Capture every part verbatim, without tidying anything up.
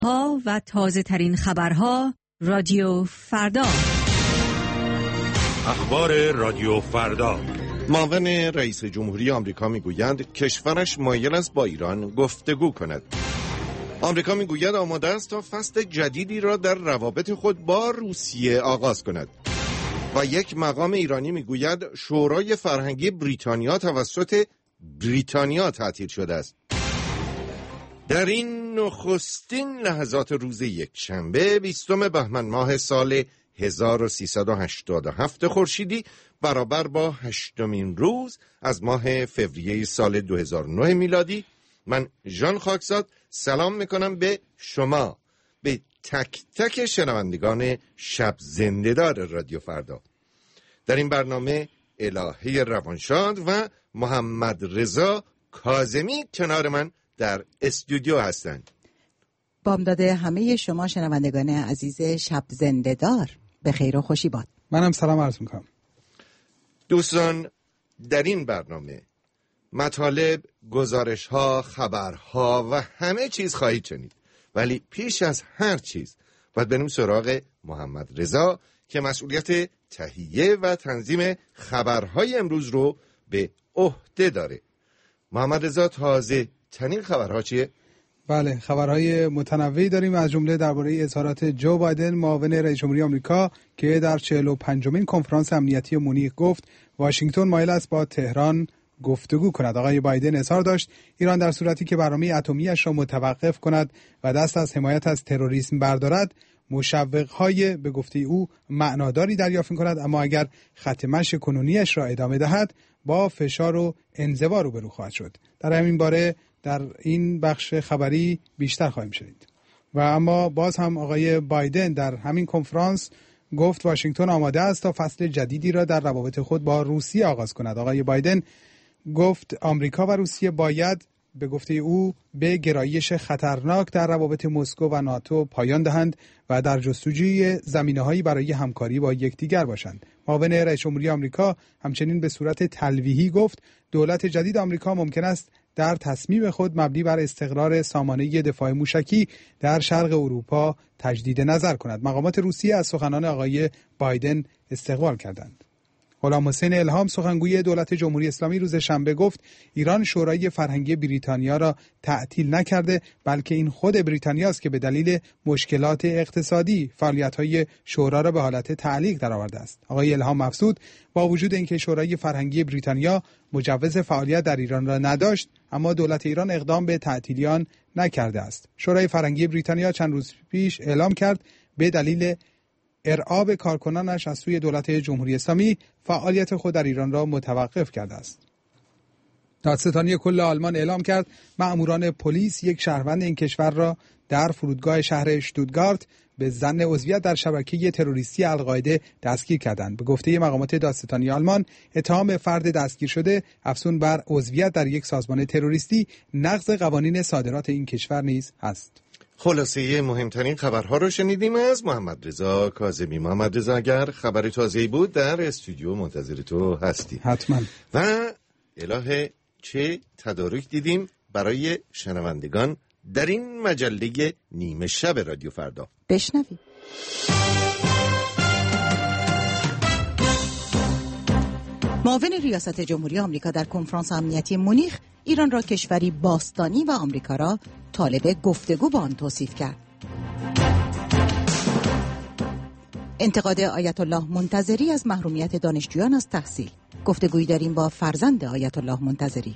ها و تازه ترین خبرها رادیو فردا. اخبار رادیو فردا. معاون رئیس جمهوری آمریکا میگوید کشورش مایل است با ایران گفتگو کند. آمریکا میگوید آماده است تا فصل جدیدی را در روابط خود با روسیه آغاز کند. و یک مقام ایرانی میگوید شورای فرهنگی بریتانیا توسط بریتانیا تعطیل شده است. در این نخستین لحظات روز یکشنبه بیستم بهمن ماه سال هزار و سیصد و هشتاد و هفت خورشیدی برابر با هشتمین روز از ماه فوریه سال دو هزار و نه میلادی، من ژان خاکزاد سلام میکنم به شما، به تک تک شنوندگان شب زنده‌دار رادیو فردا. در این برنامه الهه روانشاد و محمد رضا کاظمی کنار من در استودیو هستند. بامداد همه شما شنوندگان عزیز شب زنده‌دار، به خیر و خوشی باد. منم سلام عرض میکنم. دوستان، در این برنامه مطالب، گزارش‌ها، خبرها و همه چیز خواهید شنید، ولی پیش از هر چیز باید بریم سراغ محمد رضا که مسئولیت تهیه و تنظیم خبرهای امروز رو به عهده داره. محمد رضا، تازه ترین خبرها چیه؟ بله، خبرهای متنوعی داریم، از جمله درباره اظهارات جو بایدن معاون رئیس جمهوری آمریکا که در چهل و پنجمین کنفرانس امنیتی مونیخ گفت واشنگتن مایل است با تهران گفتگو کند. آقای بایدن اظهار داشت ایران در صورتی که برنامه اتمی‌اش را متوقف کند و دست از حمایت از تروریسم بردارد، مشوق‌های به گفته او معناداری دریافت کند، اما اگر خط مشی کنونیش را ادامه دهد با فشار و انزوا روبرو خواهد شد. در همین باره در این بخش خبری بیشتر خواهیم شنید. و اما باز هم آقای بایدن در همین کنفرانس گفت واشنگتن آماده است تا فصل جدیدی را در روابط خود با روسیه آغاز کند. آقای بایدن گفت آمریکا و روسیه باید به گفته او به گرایش خطرناک در روابط مسکو و ناتو پایان دهند و در جستجوی زمینه‌هایی برای همکاری با یکدیگر باشند. معاون رئیس جمهوری آمریکا همچنین به صورت تلویحی گفت دولت جدید آمریکا ممکن است در تصمیم خود مبنی بر استقرار سامانه دفاع موشکی در شرق اروپا تجدید نظر کند. مقامات روسیه از سخنان آقای بایدن استقبال کردند. غلام حسین الهام سخنگوی دولت جمهوری اسلامی روز شنبه گفت ایران شورای فرهنگی بریتانیا را تعطیل نکرده، بلکه این خود بریتانیا است که به دلیل مشکلات اقتصادی فعالیت‌های شورا را به حالت تعلیق درآورده است. آقای الهام افزود با وجود اینکه شورای فرهنگی بریتانیا مجوز فعالیت در ایران را نداشت، اما دولت ایران اقدام به تعطیلی آن نکرده است. شورای فرهنگی بریتانیا چند روز پیش اعلام کرد به دلیل ارعاب کارکنانش از سوی دولت جمهوری اسلامی فعالیت خود در ایران را متوقف کرده است. دادستانی کل آلمان اعلام کرد مأموران پلیس یک شهروند این کشور را در فرودگاه شهر اشتوتگارت به ظن عضویت در شبکه تروریستی القاعده دستگیر کردند. به گفته مقامات دادستانی آلمان، اتهام فرد دستگیر شده افزون بر عضویت در یک سازمان تروریستی نقض قوانین صادرات این کشور نیز است. خلاصه مهمترین خبرها رو شنیدیم از محمد رضا کاظمی. محمد رضا، اگر خبر تازه‌ای بود در استودیو منتظر تو هستی. حتما. و الهه چه تدارک دیدیم برای شنوندگان در این مجله نیمه شب رادیو فردا؟ بشنویم. معاون ریاست جمهوری آمریکا در کنفرانس امنیتی مونیخ ایران را کشوری باستانی و آمریکا را طالب گفتگو با آن توصیف کرد. انتقاد آیت الله منتظری از محرومیت دانشجویان از تحصیل. گفتگویی داریم با فرزند آیت الله منتظری.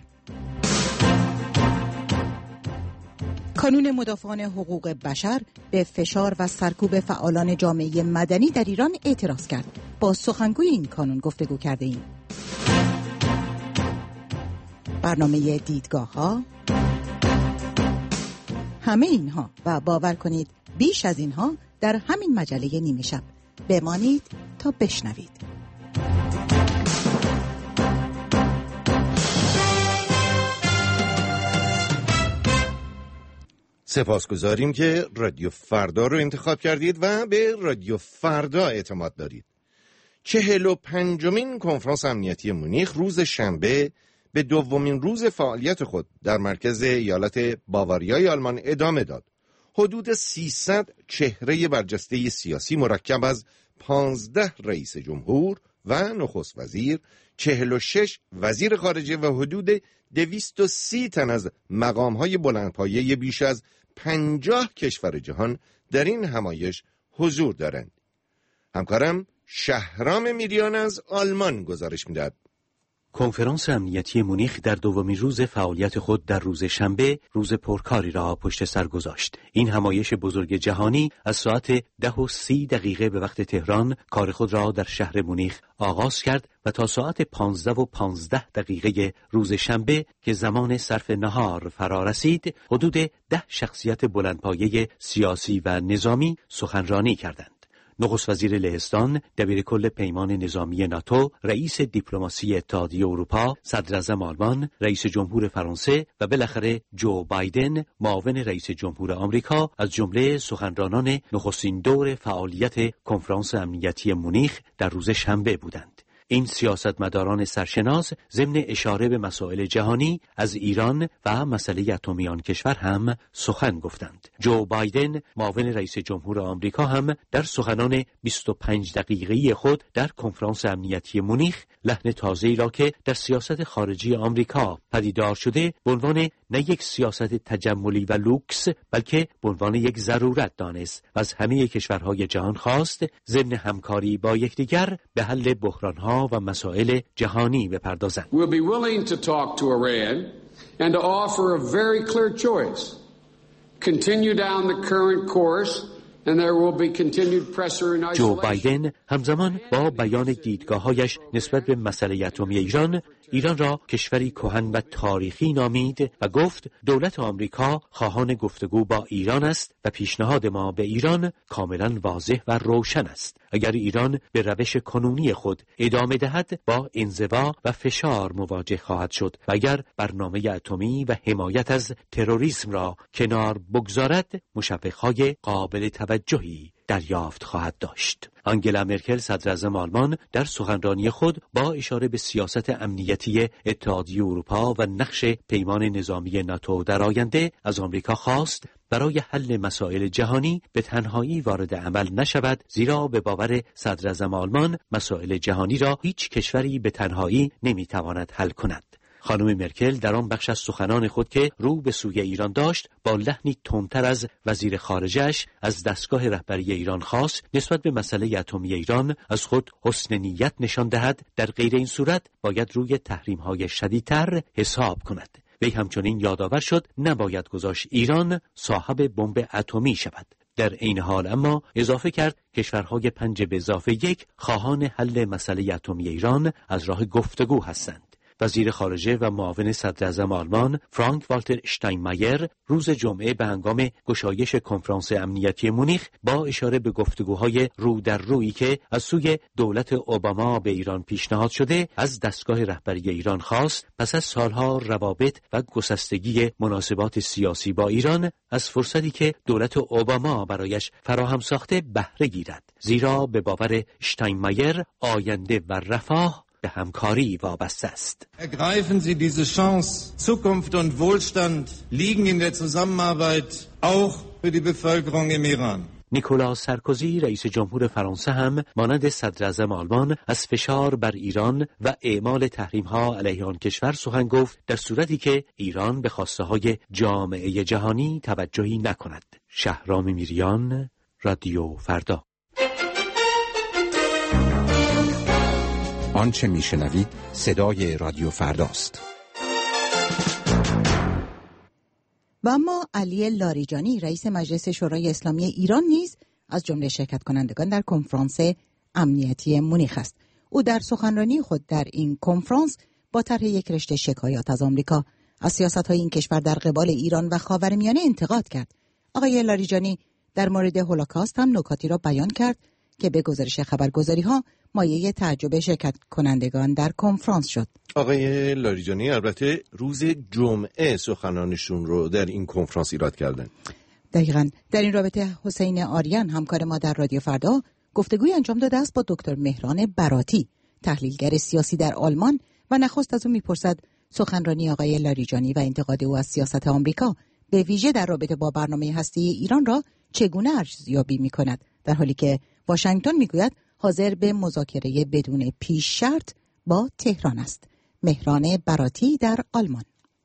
کانون مدافعان حقوق بشر به فشار و سرکوب فعالان جامعه مدنی در ایران اعتراض کرد. با سخنگوی این کانون گفتگو کرده ایم. برنامه دیدگاه ها، همه اینها و باور کنید بیش از اینها در همین مجله نیمه شب. بمانید تا بشنوید. سپاسگزاریم که رادیو فردا رو انتخاب کردید و به رادیو فردا اعتماد دارید. چهل و پنجمین کنفرانس امنیتی مونیخ روز شنبه به دومین روز فعالیت خود در مرکز ایالت باواریای آلمان ادامه داد. حدود سیصد چهره برجسته سیاسی مرکب از پانزده رئیس جمهور و نخست وزیر، چهل و شش وزیر خارجه و حدود دویست و سی تن از مقام‌های بلندپایه بیش از پنجاه کشور جهان در این همایش حضور دارند. همکارم شهرام میریان از آلمان گزارش می‌دهد. کنفرانس امنیتی مونیخ در دومین روز فعالیت خود در روز شنبه روز پرکاری را پشت سر گذاشت. این همایش بزرگ جهانی از ساعت ده و سی دقیقه به وقت تهران کار خود را در شهر مونیخ آغاز کرد و تا ساعت پانزده و پانزده دقیقه روز شنبه که زمان صرف نهار فرا رسید، حدود ده شخصیت بلندپایه سیاسی و نظامی سخنرانی کردند. نخست وزیر لهستان، دبیرکل پیمان نظامی ناتو، رئیس دیپلماسی اتحادیه اروپا، صدراعظم آلمان، رئیس جمهور فرانسه و بالاخره جو بایدن، معاون رئیس جمهور آمریکا از جمله سخنرانان نخستین دور فعالیت کنفرانس امنیتی مونیخ در روز شنبه بودند. این سیاستمداران سرشناس ضمن اشاره به مسائل جهانی از ایران و مسئله اتمی آن کشور هم سخن گفتند. جو بایدن، معاون رئیس جمهور آمریکا، هم در سخنان بیست و پنج دقیقه‌ای خود در کنفرانس امنیتی مونیخ لحن تازه‌ای را که در سیاست خارجی آمریکا پدیدار شده به عنوان نه یک سیاست تجملی و لوکس بلکه به عنوان یک ضرورت دانست و از همه کشورهای جهان خواست ضمن همکاری با یکدیگر به حل بحران‌ها و مسائل جهانی بپردازند. We'll be willing to talk to Iran and to offer a very clear choice. Continue down the current course and there will be continued pressure and isolation. جو بایدن همزمان با بیان دیدگاه‌هایش نسبت به مسئله اتمی ایران، ایران را کشوری کهن و تاریخی نامید و گفت دولت آمریکا خواهان گفتگو با ایران است و پیشنهاد ما به ایران کاملا واضح و روشن است. اگر ایران به روش کنونی خود ادامه دهد با انزوا و فشار مواجه خواهد شد و اگر برنامه اتمی و حمایت از تروریسم را کنار بگذارد مشوق‌های قابل توجهی دریافت خواهد داشت. آنگلا مرکل، صدراعظم آلمان، در سخنرانی خود با اشاره به سیاست امنیتی اتحادیه اروپا و نقش پیمان نظامی ناتو در آینده از آمریکا خواست برای حل مسائل جهانی به تنهایی وارد عمل نشود، زیرا به باور صدراعظم آلمان مسائل جهانی را هیچ کشوری به تنهایی نمیتواند حل کند. خانم مرکل در آن بخش از سخنان خود که رو به سوی ایران داشت با لحنی تندتر از وزیر خارجه‌اش از دستگاه رهبری ایران خواست نسبت به مسئله اتمی ایران از خود حسن نیت نشان دهد، در غیر این صورت باید روی تحریم‌های شدیدتر حساب کند. وی همچنین یادآور شد نباید گذاشت ایران صاحب بمب اتمی شود. در این حال اما اضافه کرد کشورهای پنج به اضافه یک خواهان حل مسئله اتمی ایران از راه گفتگو هستند. وزیر خارجه و معاون صدراعظم آلمان فرانک والتر اشتاینمایر روز جمعه به هنگام گشایش کنفرانس امنیتی مونیخ با اشاره به گفتگوهای رو در رویی که از سوی دولت اوباما به ایران پیشنهاد شده از دستگاه رهبری ایران خواست پس از سالها روابط و گسستگی مناسبات سیاسی با ایران از فرصتی که دولت اوباما برایش فراهم ساخته بهره گیرد، زیرا به باور اشتاینمایر آینده و رفاه به همکاری وابسته است. Ergreifen Sie diese Chance. Zukunft und Wohlstand liegen in der Zusammenarbeit auch für die Bevölkerung im Iran. نیکولا سارکوزی رئیس جمهور فرانسه هم مانند صدراعظم آلمان از فشار بر ایران و اعمال تحریم‌ها علیه آن کشور سخن گفت در صورتی که ایران به خواسته‌های جامعه جهانی توجهی نکند. شهرام میریان، رادیو فردا. آنچه میشنوید صدای رادیو فرداست. و اما علی لاریجانی رئیس مجلس شورای اسلامی ایران نیز از جمله شرکت کنندگان در کنفرانس امنیتی مونیخ است. او در سخنرانی خود در این کنفرانس با طرح یک رشته شکایات از آمریکا از سیاست‌های این کشور در قبال ایران و خاورمیانه انتقاد کرد. آقای لاریجانی در مورد هولوکاست هم نکاتی را بیان کرد که به گزارش خبرگزاری‌ها مایه تعجب شرکت کنندگان در کنفرانس شد. آقای لاریجانی البته روز جمعه سخنانشون رو در این کنفرانس ایراد کردن. دقیقاً. در این رابطه حسین آریان همکار ما در رادیو فردا گفتگوی انجام داده است با دکتر مهران براتی، تحلیلگر سیاسی در آلمان، و نخست از او میپرسد سخنرانی آقای لاریجانی و انتقاد او از سیاست آمریکا به ویژه در رابطه با برنامه هسته‌ای ایران را چگونه ارزیابی می‌کند، در حالی که واشنگتن می‌گوید حاضر به مذاکره بدون پیش شرط با تهران است. مهران براتی در آلمان.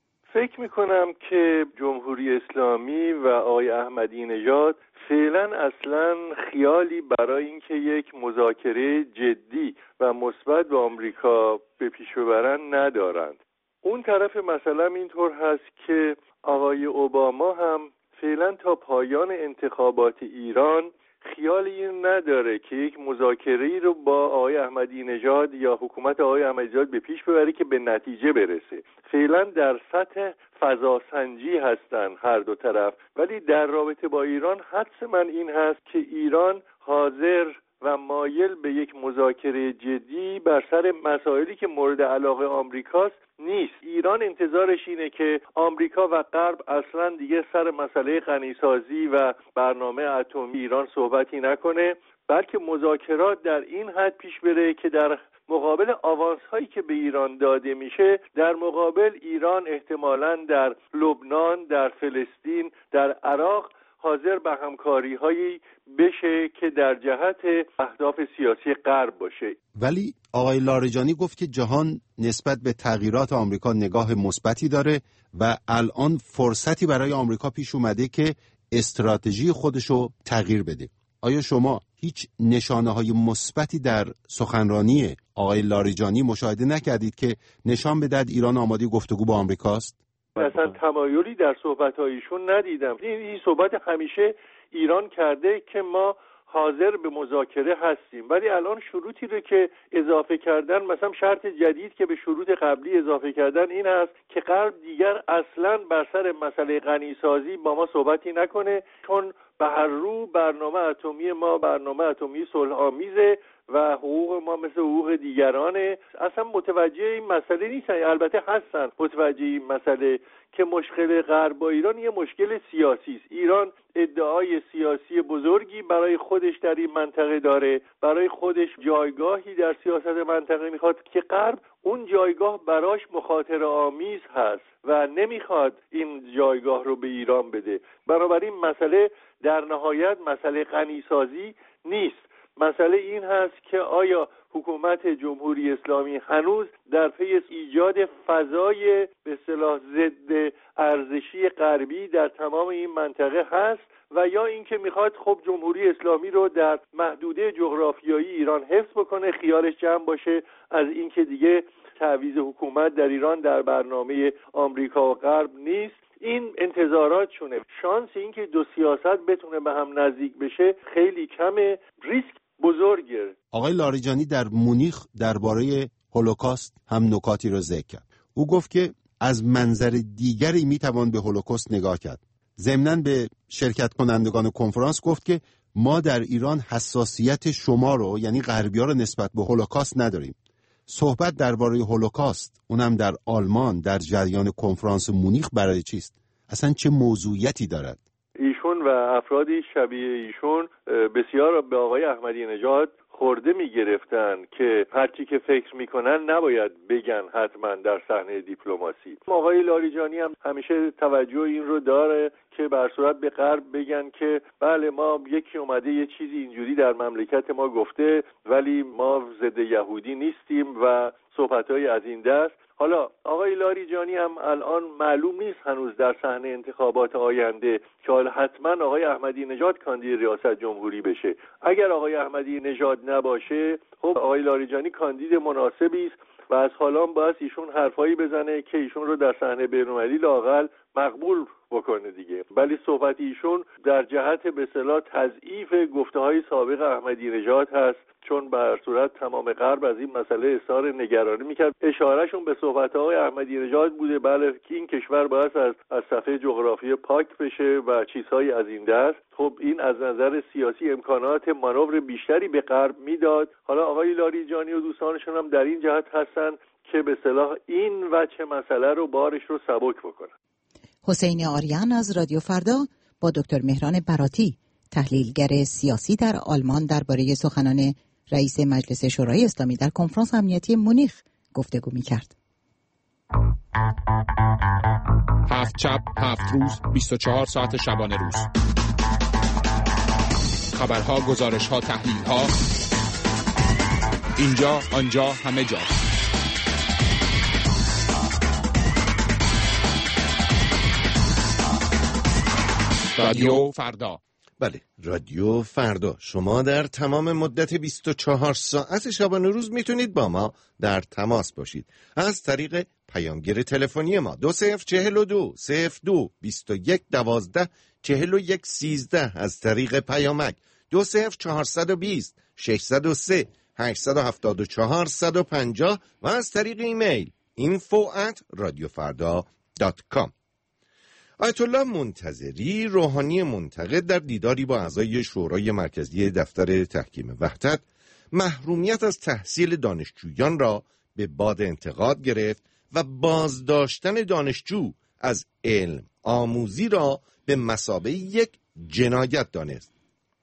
فکر میکنم که جمهوری اسلامی و آقای احمدی نژاد فعلا اصلا خیالی برای اینکه یک مذاکره جدی و مثبت با آمریکا به پیش ببرن ندارند. اون طرف مثلا اینطور هست که آقای اوباما هم فعلا تا پایان انتخابات ایران خیالی نداره که یک مذاکره‌ای رو با آقای احمدی نژاد یا حکومت آقای احمدی نژاد به پیش ببره که به نتیجه برسه. فعلا در سطح فضاسنجی هستن هر دو طرف، ولی در رابطه با ایران حدس من این هست که ایران حاضر و مایل به یک مذاکره جدی بر سر مسائلی که مورد علاقه آمریکاست نیست. ایران انتظارش اینه که آمریکا و غرب اصلا دیگه سر مسئله غنیسازی و برنامه اتمی ایران صحبتی نکنه، بلکه مذاکرات در این حد پیش بره که در مقابل آوانس هایی که به ایران داده میشه، در مقابل ایران احتمالاً در لبنان، در فلسطین، در عراق حاضر به همکاری هایی بشه که در جهت اهداف سیاسی غرب باشه. ولی آقای لاریجانی گفت که جهان نسبت به تغییرات آمریکا نگاه مثبتی داره و الان فرصتی برای آمریکا پیش اومده که استراتژی خودشو تغییر بده. آیا شما هیچ نشانه های مثبتی در سخنرانی آقای لاریجانی مشاهده نکردید که نشان بدهد ایران آماده گفتگو با آمریکاست؟ اصلا تمایلی در صحبت‌هایشون ندیدم. این صحبت همیشه ایران کرده که ما حاضر به مذاکره هستیم، ولی الان شروطی رو که اضافه کردن، مثلا شرط جدید که به شروط قبلی اضافه کردن این است که غرب دیگر اصلا بر سر مسئله غنیسازی با ما صحبتی نکنه، چون به هر رو برنامه اتمی ما برنامه اتمی صلح‌آمیزه و حقوق ما مثل حقوق دیگرانه. اصلا متوجه این مسئله نیستن. البته هستن متوجه این مسئله که مشکل غرب با ایران یه مشکل سیاسی است. ایران ادعای سیاسی بزرگی برای خودش در این منطقه داره، برای خودش جایگاهی در سیاست منطقه میخواد که غرب اون جایگاه براش مخاطره آمیز هست و نمیخواد این جایگاه رو به ایران بده. بنابراین مسئله در نهایت مسئله غنیسازی نیست. مسئله این هست که آیا حکومت جمهوری اسلامی هنوز در پی ایجاد فضای به اصطلاح ضد ارزشی غربی در تمام این منطقه هست و یا اینکه میخواد خب جمهوری اسلامی رو در محدوده جغرافیایی ایران حفظ بکنه، خیالش جمع باشه از اینکه دیگه تعویض حکومت در ایران در برنامه آمریکا و غرب نیست. این انتظارات شونه. شانس این که دو سیاست بتونه به هم نزدیک بشه خیلی کمه، ریسک بزرگه. آقای لاریجانی در مونیخ درباره هولوکاست هم نکاتی رو ذکر کرد. او گفت که از منظر دیگری میتوان به هولوکاست نگاه کرد. ضمناً به شرکت کنندگان کنفرانس گفت که ما در ایران حساسیت شما رو یعنی غربی‌ها رو نسبت به هولوکاست نداریم. صحبت درباره هولوکاست اونم در آلمان در جریان کنفرانس مونیخ برای چیست؟ اصلا چه موضوعیتی دارد؟ ایشون و افرادی شبیه ایشون بسیار به آقای احمدی نژاد خورده می گرفتن که هرچی که فکر میکنن نباید بگن حتما در صحنه دیپلماسی. آقای لاریجانی هم همیشه توجه این رو داره که بر صورت به غرب بگن که بله ما یکی اومده یه چیزی اینجوری در مملکت ما گفته ولی ما ضد یهودی نیستیم و صحبت‌های از این دست. حالا آقای لاریجانی هم الان معلوم نیست هنوز در صحنه انتخابات آینده که حالا حتما آقای احمدی نژاد کاندید ریاست جمهوری بشه. اگر آقای احمدی نژاد نباشه خب آقای لاریجانی کاندید مناسبی است و از حالا باید ایشون حرفایی بزنه که ایشون رو در صحنه بین‌المللی لااقل مقبول بکنه دیگه. ولی صحبت ایشون در جهت به اصطلاح تضعیف گفته‌های سابق احمدی نژاد هست، چون بر صورت تمام غرب از این مسئله اظهار نگرانی میکرد. اشارهشون به صحبت‌های احمدی نژاد بوده بله که این کشور باید از از صفحه جغرافی پاک بشه و چیزهایی از این دست. خب این از نظر سیاسی امکانات مانور بیشتری به غرب میداد. حالا آقای لاریجانی و دوستانشون هم در این جهت هستن که به اصطلاح این وجه مسئله رو بارش رو سبک بکنن. حسین آریان از رادیو فردا با دکتر مهران براتی تحلیلگر سیاسی در آلمان درباره سخنان رئیس مجلس شورای اسلامی در کنفرانس امنیتی مونیخ گفتگو می‌کرد. هفت شب، هفت روز، بیست و چهار ساعت شبانه روز. خبرها، گزارشها، تحلیلها، اینجا، آنجا، همه جا. رادیو فردا. بله، رادیو فردا. شما در تمام مدت بیست و چهار ساعت شبانه روز میتونید با ما در تماس باشید از طریق پیامگیر تلفنی ما دو صفر چهل و دو صفر دو بیست و یک دوازده چهل و یک سیزده، از طریق پیامک دو صفر چهارصد و بیست ششصد و سه هشتصد و هفتاد و چهار صد و پنجاه و از طریق ایمیل اینفو ات رادیو فردا دات کام. آیت الله منتظری، روحانی منتقد، در دیداری با اعضای شورای مرکزی دفتر تحکیم وحدت محرومیت از تحصیل دانشجویان را به باد انتقاد گرفت و بازداشتن دانشجو از علم آموزی را به مثابه یک جنایت دانست.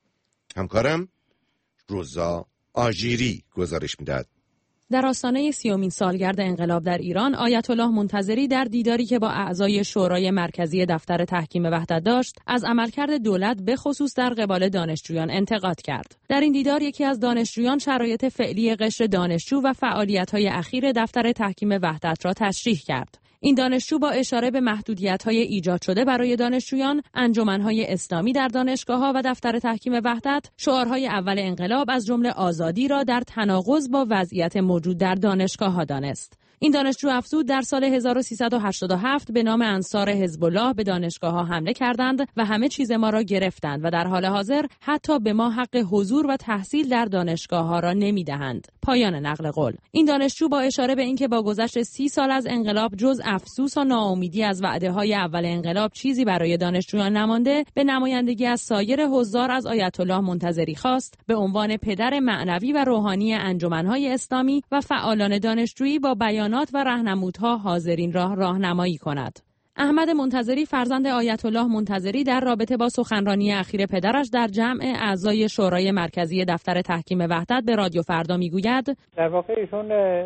همکارم روزا آژیری گزارش می‌دهد. در آستانه سیومین سالگرد انقلاب در ایران، آیت الله منتظری در دیداری که با اعضای شورای مرکزی دفتر تحکیم وحدت داشت، از عملکرد دولت به خصوص در قبال دانشجویان انتقاد کرد. در این دیدار یکی از دانشجویان شرایط فعلی قشر دانشجو و فعالیت‌های اخیر دفتر تحکیم وحدت را تشریح کرد. این دانشجو با اشاره به محدودیت‌های ایجاد شده برای دانشجویان، انجمن‌های اسلامی در دانشگاه‌ها و دفتر تحکیم وحدت، شعارهای اول انقلاب از جمله آزادی را در تناقض با وضعیت موجود در دانشگاه‌ها دانست. این دانشجو افزود در سال هزار و سیصد و هشتاد و هفت به نام انصار حزب الله به دانشگاه‌ها حمله کردند و همه چیز ما را گرفتند و در حال حاضر حتی به ما حق حضور و تحصیل در دانشگاه‌ها را نمی‌دهند. پایان نقل قول. این دانشجو با اشاره به اینکه با گذشت سی سال از انقلاب جز افسوس و ناامیدی از وعده‌های اول انقلاب چیزی برای دانشجویان نمانده، به نمایندگی از سایر حضار از آیت الله منتظری خواست به عنوان پدر معنوی و روحانی انجمن‌های اسلامی و فعالان دانشجویی با بیان و راهنمودها حاضرین را راهنمایی کند. احمد منتظری، فرزند آیت الله منتظری، در رابطه با سخنرانی اخیر پدرش در جمع اعضای شورای مرکزی دفتر تحکیم وحدت به رادیو فردا میگوید: در واقع ایشون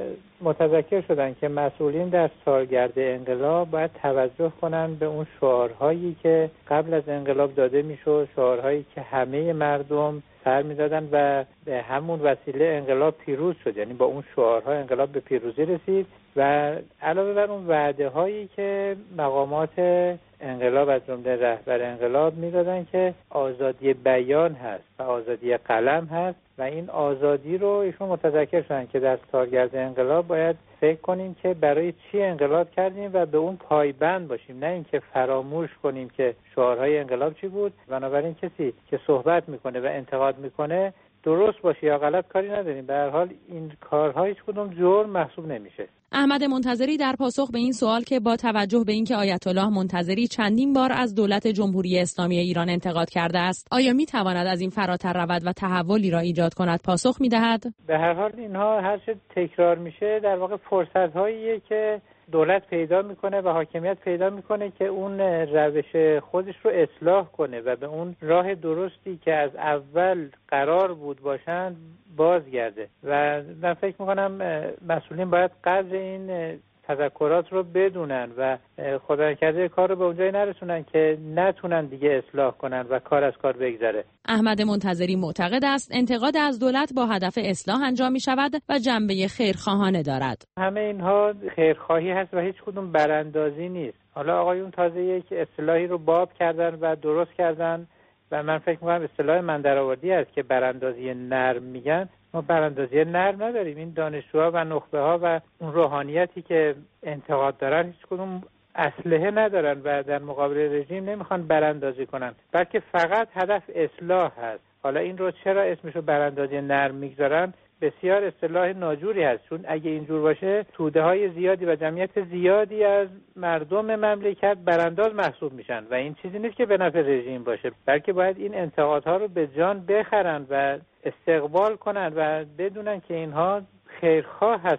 متذکر شدن که مسئولین در سالگرد انقلاب باید توجه کنند به اون شعارهایی که قبل از انقلاب داده میشد، شعارهایی که همه مردم سر می‌دادن و به همون وسیله انقلاب پیروز شد. یعنی با اون شعارها انقلاب به پیروزی رسید و علاوه بر اون وعده‌هایی که مقامات انقلاب از جمله رهبر انقلاب می‌دادن که آزادی بیان هست و آزادی قلم هست و این آزادی رو ایشون متذکر شدن که در سالگرد انقلاب باید فکر کنیم که برای چی انقلاب کردیم و به اون پایبند باشیم، نه اینکه فراموش کنیم که شعارهای انقلاب چی بود. بنابراین کسی که صحبت میکنه و انتقاد میکنه درست باشه یا غلط کاری نداریم، به هر حال این کارها هیچ کدوم جرم محسوب نمیشه. احمد منتظری در پاسخ به این سوال که با توجه به اینکه آیت الله منتظری چندین بار از دولت جمهوری اسلامی ایران انتقاد کرده است، آیا میتواند از این فراتر رود و تحولی را ایجاد کند، پاسخ میدهد: به هر حال اینها هر چه تکرار میشه در واقع فرصت‌هاییه که دولت پیدا میکنه و حاکمیت پیدا میکنه که اون روش خودش رو اصلاح کنه و به اون راه درستی که از اول قرار بود باشند بازگرده و من فکر میکنم مسئولین باید قدر این تذکرات رو بدونن و خدا نکرده کار رو به اونجایی نرسونن که نتونن دیگه اصلاح کنن و کار از کار بگذره. احمد منتظری معتقد است انتقاد از دولت با هدف اصلاح انجام می شود و جنبه خیرخواهانه دارد. همه اینها خیرخواهی هست و هیچ کدوم براندازی نیست. حالا آقایون تازه یک اصطلاحی رو باب کردن و درست کردن و من فکر می‌کنم اصطلاح من درآوردی است که براندازی نرم میگن. ما براندازی نرم نداریم. این دانشجوها و نخبه‌ها و اون روحانیتی که انتقاد دارن هیچ کدوم اسلحه ندارن و در مقابل رژیم نمیخوان براندازی کنن، بلکه فقط هدف اصلاح هست. حالا این رو چرا اسمشو براندازی نرم میگذارن؟ بسیار اصطلاح ناجوری هست، چون اگه اینجور باشه توده های زیادی و جمعیت زیادی از مردم مملکت برانداز محسوب میشن و این چیزی نیست که به نفع رژیم باشه، بلکه باید این انتقادها رو به جان بخرن و استقبال کنن و بدونن که اینها خیرخواه هستن.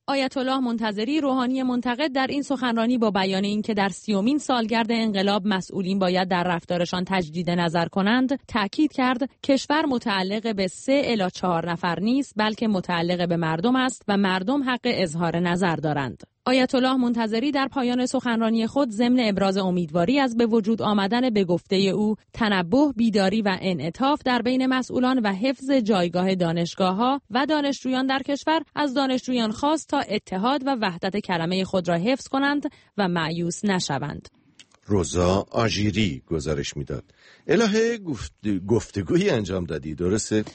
آیت الله منتظری روحانی منتقد در این سخنرانی با بیان اینکه در سیومین سالگرد انقلاب مسئولین باید در رفتارشان تجدید نظر کنند، تاکید کرد کشور متعلق به سه الی چهار نفر نیست، بلکه متعلق به مردم است و مردم حق اظهار نظر دارند. آیت الله منتظری در پایان سخنرانی خود ضمن ابراز امیدواری از به وجود آمدن به گفته او تنبه، بیداری و انعطاف در بین مسئولان و حفظ جایگاه دانشگاه‌ها و دانشجویان در کشور از دانشجویان خواست تا اتحاد و وحدت کلمه خود را حفظ کنند و مایوس نشوند. روزا آژیری گزارش میداد. الهه گفت... گفتگویی انجام دادی، درسته؟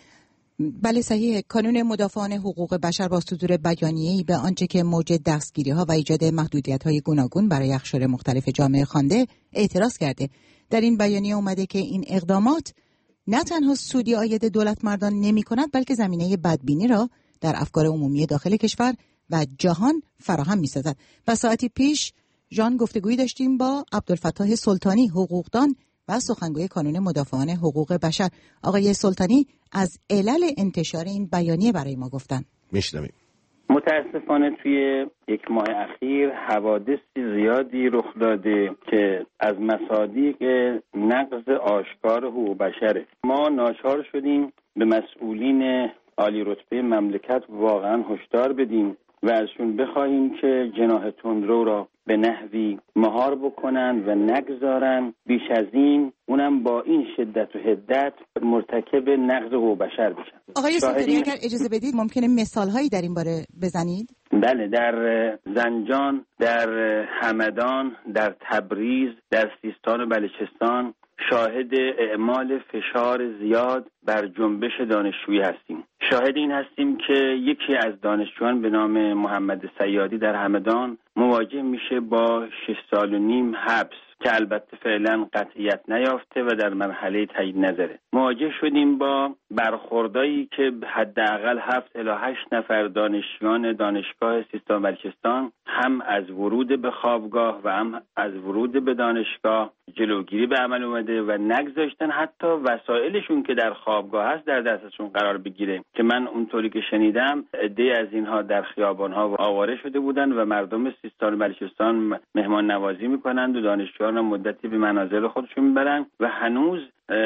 بله صحیح. کانون مدافعان حقوق بشر با صدور بیانیه‌ای به آنچه که موج دستگیری‌ها و ایجاد محدودیت‌های گوناگون برای اقشار مختلف جامعه خوانده اعتراض کرده. در این بیانیه اومده که این اقدامات نه تنها سودی عاید دولت مردان نمی‌کند، بلکه زمینه بدبینی را در افکار عمومی داخل کشور و جهان فراهم می‌سازد. و ساعتی پیش جان گفتگویی داشتیم با عبدالفتاح سلطانی، حقوقدان و سخنگوی کانون مدافعان حقوق بشر. آقای سلطانی از علل انتشار این بیانیه برای ما گفتن. میشنویم. متاسفانه توی یک ماه اخیر حوادث زیادی رخ داده که از مصادیق نقض آشکار حقوق بشره. ما ناچار شدیم به مسئولین عالی رتبه مملکت واقعا هشدار بدیم و ازشون بخواهیم که جناح تندرو را به نحوی مهار بکنن و نگذارن بیش از این، اونم با این شدت و حدت، مرتکب نقض حقوق بشر بشن. آقای سلطانی اگر اجازه بدید ممکنه مثالهایی در این باره بزنید؟ بله، در زنجان، در همدان، در تبریز، در سیستان و بلوچستان شاهد اعمال فشار زیاد بر جنبش دانشجویی هستیم. شاهد این هستیم که یکی از دانشجویان به نام محمد صیادی در همدان مواجه میشه با شش سال و نیم حبس که البته فعلا قطعیت نیافته و در مرحله تایید نظره. مواجه شدیم با برخوردایی که حداقل هفت الی هشت نفر دانشجویان دانشگاه سیستان و بلوچستان هم از ورود به خوابگاه و هم از ورود به دانشگاه جلوگیری به عمل اومده و نگذاشتن حتی وسایلشون که در خوابگاه هست در دستشون قرار بگیره، که من اونطوری که شنیدم عده از اینها در خیابان‌ها آواره شده بودن و مردم سیستان و بلوچستان مهمان نوازی میکنند و دانشجویان مدتی به منازل خودشون میبرن و هنوز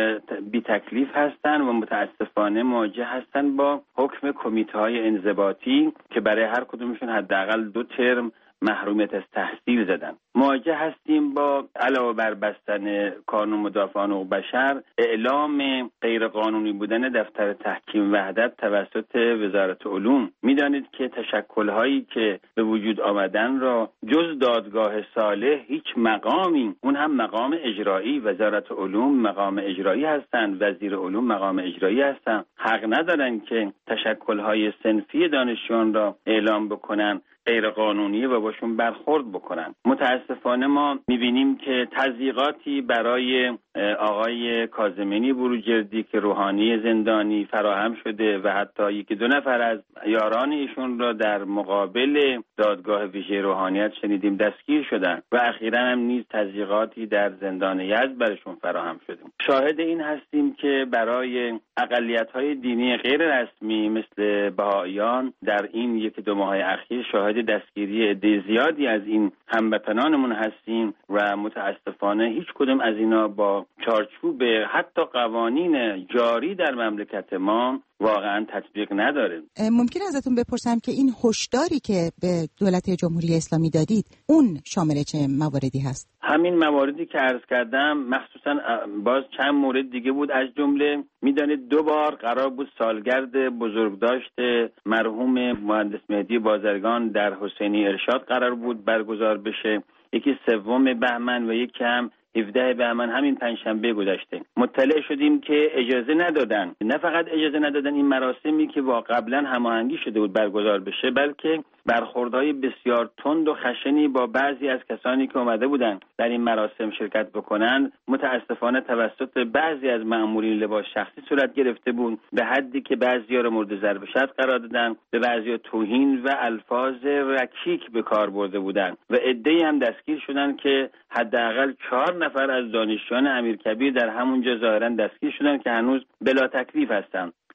بی تکلیف هستن و متاسفانه مواجه هستن با حکم کمیته‌های انضباطی که برای هر کدومشون حداقل دو ترم محرومیت از تحصیل زدن. مواجه هستیم با علاوه بر بستن کانون مدافعان حقوق بشر، اعلام غیرقانونی بودن دفتر تحکیم وحدت توسط وزارت علوم. میدانید که تشکل‌هایی که به وجود آمدن را جز دادگاه صالح هیچ مقامی، اون هم مقام اجرایی، وزارت علوم مقام اجرایی هستند، وزیر علوم مقام اجرایی هستند، حق ندارن که تشکل‌های صنفی دانشجویان را اعلام بکنن غیر قانونی و باشون برخورد بکنن. متاسفانه ما میبینیم که تضییقاتی برای آقای کاظمینی بروجردی که روحانی زندانی فراهم شده و حتی یکی دو نفر از یاران ایشون را در مقابل دادگاه ویژه روحانیت شنیدیم دستگیر شدن و اخیراً هم نیز تضییقاتی در زندان یزد برشون فراهم شده. شاهد این هستیم که برای اقلیت‌های دینی غیر رسمی مثل بهائیان در این یک دو ماه اخیر شاهد دستگیری عده زیادی از این هموطنانمون هستیم و متاسفانه هیچ کدوم از اینا با چارچوب حتی قوانین جاری در مملکت ما واقعا تطبیق نداره. ممکن ازتون بپرسم که این هشداری که به دولت جمهوری اسلامی دادید اون شامل چه مواردی هست؟ همین مواردی که عرض کردم، مخصوصا باز چند مورد دیگه بود. از جمله میدانید دو بار قرار بود سالگرد بزرگداشت مرحوم مهندس مهدی بازرگان در حسینی ارشاد قرار بود برگزار بشه، یکی سوم بهمن و یکی هم هفدهم بهمن همین پنجشنبه گذشته. مطلع شدیم که اجازه ندادن، نه فقط اجازه ندادن این مراسمی که با قبلا هماهنگی شده بود برگزار بشه، بلکه برخوردهای بسیار تند و خشنی با بعضی از کسانی که اومده بودن در این مراسم شرکت بکنن متاسفانه توسط بعضی از مأمورین لباس شخصی صورت گرفته بود، به حدی که بعضی‌ها رو مورد ضرب شتم قرار دادن، به بعضی‌ها توهین و الفاظ رکیک به کار برده بودن و عده‌ای هم دستگیر شدن که حداقل چهار نفر از دانشجویان امیرکبیر در همونجا ظاهرا دستگیر شدن که هنوز بلا تکلیف هستن.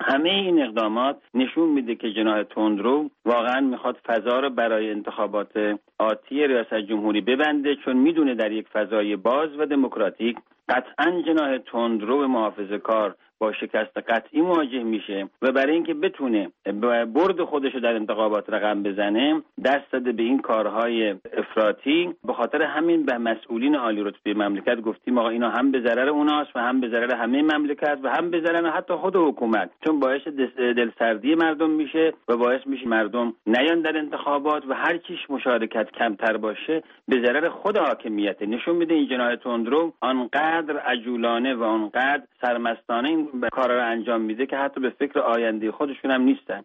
همه این اقدامات نشون میده که جناح تندرو واقعا میخواد فضا رو برای انتخابات آتی ریاست جمهوری ببنده، چون میدونه در یک فضای باز و دموکراتیک قطعا جناح تندرو محافظه‌کار با شکست قطعی مواجه میشه و برای اینکه بتونه برد خودش رو در انتخابات رقم بزنه دست داده به این کارهای افراطی. به خاطر همین به مسئولین عالی رتبه مملکت گفتیم آقا اینا هم به ضرر اوناست و هم به ضرر همه مملکت و هم به ضرر حتی خود حکومت، چون باعث دلسردی مردم میشه و باعث میشه مردم نیان در انتخابات و هر چیش مشارکت کمتر باشه به ضرر خود حاکمیت. نشون میده این جناح تندرو آنقدر عجولانه و آنقدر سرمستانه این کار را انجام میده که حتی به فکر آینده خودشون هم نیستن.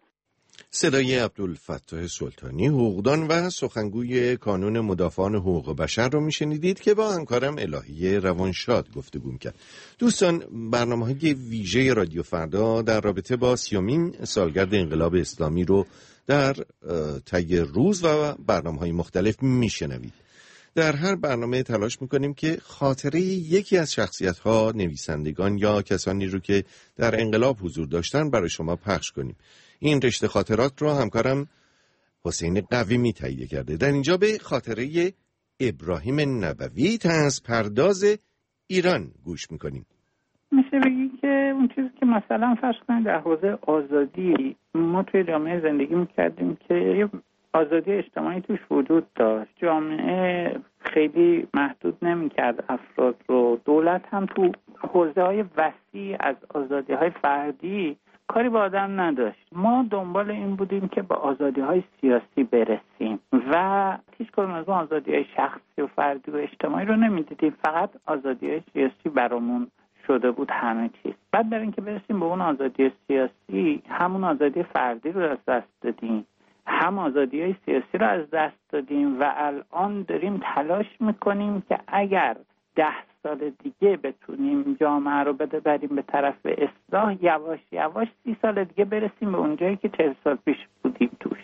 صدای عبدالفتاح سلطانی، حقوقدان و سخنگوی کانون مدافعان حقوق بشر رو میشنیدید که با همکارم الهی روانشاد گفتگو میکرد. دوستان، برنامه‌های ویژه رادیو فردا در رابطه با سیومین سالگرد انقلاب اسلامی رو در طی روز و برنامه‌های مختلف میشنوید. در هر برنامه تلاش میکنیم که خاطره یکی از شخصیت‌ها، نویسندگان یا کسانی رو که در انقلاب حضور داشتن برای شما پخش کنیم. این رشته خاطرات رو همکارم حسین قویمی تهیه کرده. در اینجا به خاطره ابراهیم نبوی طنز پرداز ایران گوش میکنیم. میشه بگی که اون چیزی که مثلا فرض کنید در حوزه آزادی ما توی جامعه زندگی میکردیم که آزادی اجتماعی توش وجود داشت، جامعه خیلی محدود نمی‌کرد افراد رو، دولت هم تو حوزه‌های وسیع از آزادی‌های فردی کاری با آدم نداشت. ما دنبال این بودیم که به آزادی‌های سیاسی برسیم و هیچ کدوم از اون آزادی‌های شخصی و فردی و اجتماعی رو نمی‌دیدیم، فقط آزادی‌های سیاسی برامون شده بود همه چیز. بعد برای اینکه برسیم به اون آزادی سیاسی همون آزادی فردی رو از دست دادیم، هم آزادی‌های سیاسی رو از دست دادیم و الان داریم تلاش میکنیم که اگر ده سال دیگه بتونیم جامعه رو ببریم به طرف اصلاح، یواش یواش سی سال دیگه برسیم به اونجایی که چهل سال پیش بودیم توش.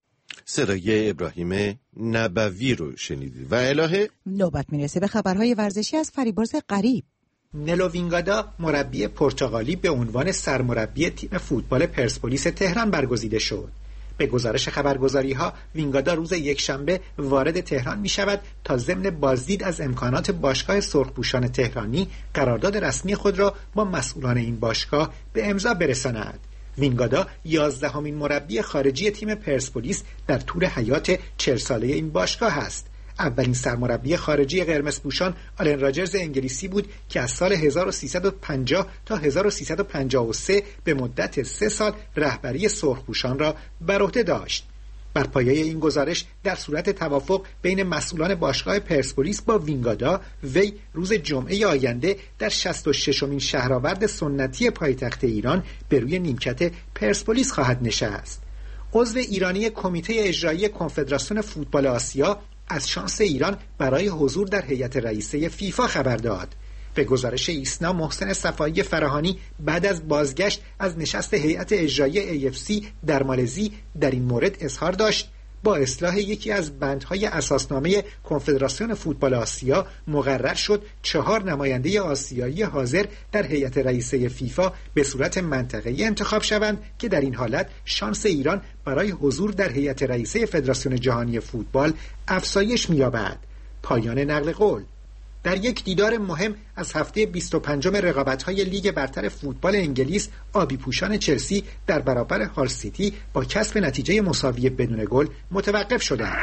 صدای ابراهیم نبوی رو شنیدید و الهه نوبت میرسه به خبرهای ورزشی از فریبرز غریب. نلو وینگادا مربی پرتغالی به عنوان سرمربی تیم فوتبال پرسپولیس تهران برگزیده شد. به گزارش خبرگزاری‌ها وینگادا روز یکشنبه وارد تهران می‌شود تا ضمن بازدید از امکانات باشگاه سرخپوشان تهرانی قرارداد رسمی خود را با مسئولان این باشگاه به امضا برساند. وینگادا یازدهمین مربی خارجی تیم پرسپولیس در طول حیات چهل ساله این باشگاه است. اولین سرمربی خارجی قرمزپوشان آلن راجرز انگلیسی بود که از سال هزار و سیصد و پنجاه تا هزار و سیصد و پنجاه و سه به مدت سه سال رهبری سرخپوشان را بر عهده داشت. بر پایه این گزارش در صورت توافق بین مسئولان باشگاه پرسپولیس با وینگادا، وی روز جمعه آینده در شصت و ششمین شهرآورد سنتی پایتخت ایران به روی نیمکت پرسپولیس خواهد نشست. عضو ایرانی کمیته اجرایی کنفدراسیون فوتبال آسیا از شانس ایران برای حضور در هیئت رئیسه فیفا خبر داد. به گزارش ایسنا، محسن صفایی فراهانی بعد از بازگشت از نشست هیئت اجرایی ای اف سی در مالزی در این مورد اظهار داشت با اصلاح یکی از بندهای اساسنامه کنفدراسیون فوتبال آسیا مقرر شد چهار نماینده آسیایی حاضر در هیئت رئیسه فیفا به صورت منطقه‌ای انتخاب شوند که در این حالت شانس ایران برای حضور در هیئت رئیسه فدراسیون جهانی فوتبال افزایش می‌یابد. پایان نقل قول. در یک دیدار مهم از هفته بیست و پنجم رقابت‌های لیگ برتر فوتبال انگلیس، آبی پوشان چلسی در برابر هال سیتی با کسب نتیجه مساوی بدون گل متوقف شدند.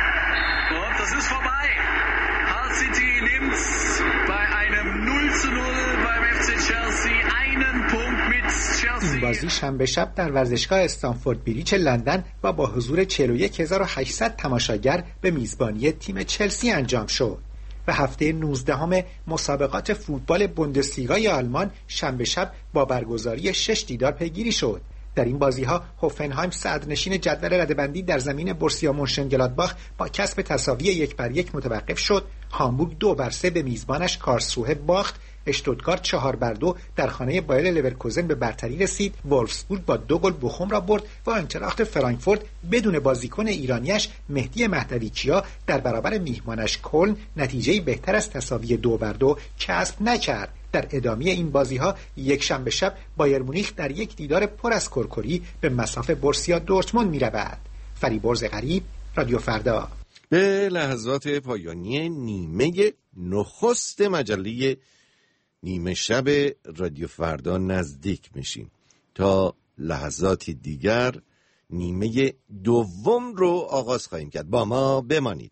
این بازی شنبه شب در ورزشگاه استنفورد بریج لندن و با حضور چهل و یک هزار و هشتصد تماشاگر به میزبانی تیم چلسی انجام شد. و هفته نوزدهم مسابقات فوتبال بوندسلیگای آلمان شنبه شب با برگزاری شش دیدار پیگیری شد. در این بازی‌ها هوفنهایم صدرنشین جدول رده‌بندی در زمین بورسیا مونشنگلادباخ با کسب تساوی یک بر یک متوقف شد. هامبورگ دو بر سه به میزبانش کارلسروه باخت. اشتوتگارت چهار بر دو در خانه بایر لورکوزن به برتری رسید. وولفسبورگ با دو گل بخوم را برد و آینتراخت فرانکفورت بدون بازیکن ایرانیش مهدی مهدویچیا در برابر میهمانش کلن نتیجه‌ای بهتر از تساوی دو بر دو کسب نکرد. در ادامه این بازی‌ها یک شنبه شب بایر مونیخ در یک دیدار پر از کرکری به مصاف بورسیا دورتموند می‌رود. فریبرز غریب، رادیو فردا. به لحظات پایانی نیمه نخست مجله نیمه شب رادیو فردا نزدیک میشیم. تا لحظاتی دیگر نیمه دوم رو آغاز خواهیم کرد. با ما بمانید.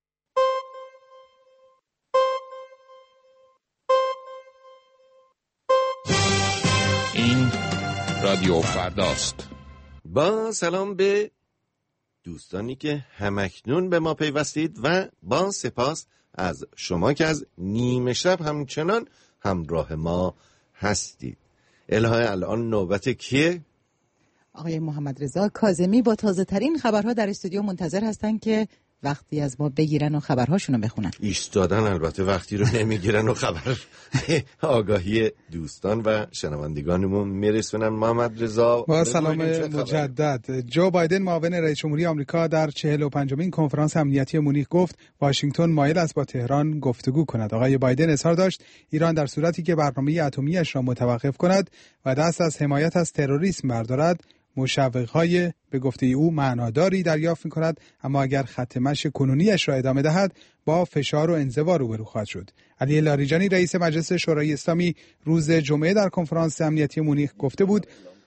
این رادیو فرداست. با سلام به دوستانی که همکنون به ما پیوستید و با سپاس از شما که از نیمه شب همچنان همراه ما هستید. الهه الان نوبت کیه؟ آقای محمد رضا کاظمی با تازه ترین خبرها در استودیو منتظر هستن که وقتی از ما بگیرن و خبرهاشونو بخونن. ایستادن البته وقتی رو نمیگیرن و خبر آگاهی دوستان و شنوندگانمون میرسونن. محمد رضا با سلام مجدد. جو بایدن معاون رئیس جمهوری آمریکا در چهل و پنجمین کنفرانس امنیتی مونیخ گفت واشنگتن مایل است با تهران گفتگو کند. آقای بایدن اظهار داشت ایران در صورتی که برنامه اتمی‌اش را متوقف کند و دست از حمایت از تروریسم بردارد مشوق‌های به گفته او معناداری دریافت می‌کند، اما اگر خط مشی کنونیش را ادامه دهد با فشار و انزوا روبرو خواهد شد. علی لاریجانی رئیس مجلس شورای اسلامی روز جمعه در کنفرانس امنیتی مونیخ گفته بود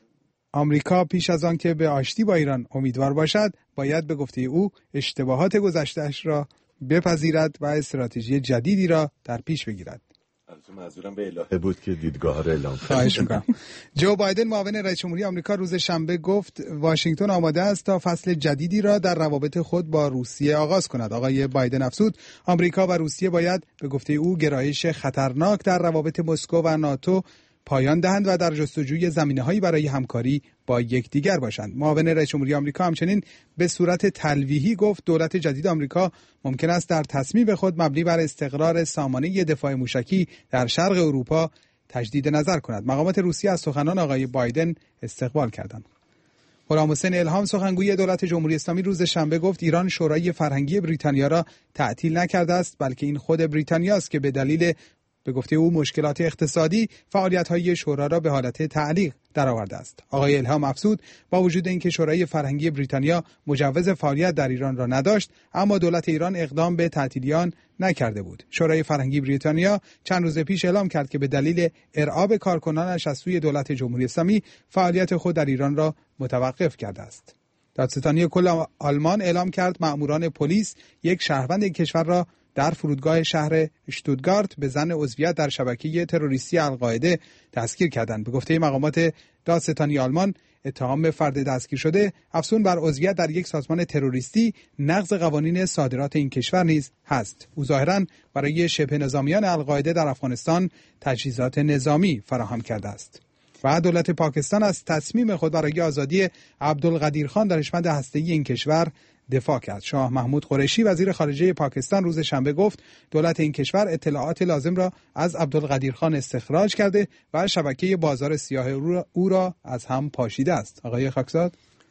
آمریکا پیش از آن که به آشتی با ایران امیدوار باشد باید به گفته او اشتباهات گذشته‌اش را بپذیرد و استراتژی جدیدی را در پیش بگیرد. منظورم به الهه بود که دیدگاه را اعلام کرد. خواهش می‌کنم. جو بایدن معاون رئیس جمهوری آمریکا روز شنبه گفت واشنگتن آماده است تا فصل جدیدی را در روابط خود با روسیه آغاز کند. آقای بایدن افزود آمریکا و روسیه باید به گفته او گرایش خطرناک در روابط مسکو و ناتو پایان دهند و در جستجوی زمینه‌هایی برای همکاری با یکدیگر باشند. معاون رئیس جمهوری آمریکا همچنین به صورت تلویحی گفت دولت جدید آمریکا ممکن است در تصمیم خود مبنی بر استقرار سامانه دفاع موشکی در شرق اروپا تجدید نظر کند. مقامات روسیه از سخنان آقای بایدن استقبال کردند. غلام حسین الهام سخنگوی دولت جمهوری اسلامی روز شنبه گفت ایران شورای فرهنگی بریتانیا را تعطیل نکرده است، بلکه این خود بریتانیا است که به دلیل به گفته او مشکلات اقتصادی فعالیت‌های شورا را به حالت تعلیق درآورده است. آقای الهام افزود با وجود اینکه شورای فرهنگی بریتانیا مجوز فعالیت در ایران را نداشت، اما دولت ایران اقدام به تعطیلی آن نکرده بود. شورای فرهنگی بریتانیا چند روز پیش اعلام کرد که به دلیل ارعاب کارکنانش از سوی دولت جمهوری اسلامی فعالیت خود در ایران را متوقف کرده است. دادستانی کل آلمان اعلام کرد مأموران پلیس یک شهروند کشور را در فرودگاه شهر اشتوتگارت به ظن عضویت در شبکه تروریستی القاعده دستگیر کردند. به گفته مقامات دادستانی آلمان اتهام فرد دستگیر شده افزون بر عضویت در یک سازمان تروریستی نقض قوانین صادرات این کشور نیز هست. او ظاهراً برای شبه نظامیان القاعده در افغانستان تجهیزات نظامی فراهم کرده است. و دولت پاکستان از تصمیم خود برای آزادی عبدالقدیر خان دانشمند هسته‌ای این کشور دفاع کرد. شاه محمود قریشی وزیر خارجه پاکستان روز شنبه گفت دولت این کشور اطلاعات لازم را از عبدالقدیر خان استخراج کرده و شبکه بازار سیاه او را از هم پاشیده است. آقای خاکزاد،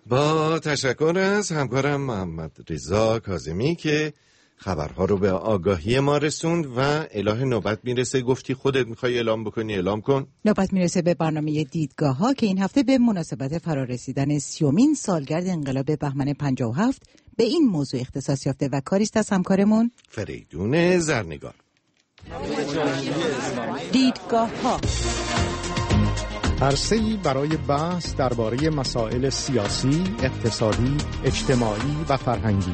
با تشکر از همکارم محمد رضا کاظمی که خبرها رو به آگاهی ما رسوند و اله نوبت میرسه. گفتی خودت میخوای اعلام بکنی، اعلام کن. نوبت میرسه به برنامه دیدگاه ها که این هفته به مناسبت فرارسیدن سیومین سالگرد انقلاب بهمن پنجاه و هفت به این موضوع اختصاص یافته و کاریست از همکارمون فریدون زرنگار. دیدگاه ها عرصه‌ای برای بحث درباره مسائل سیاسی، اقتصادی، اجتماعی و فرهنگی.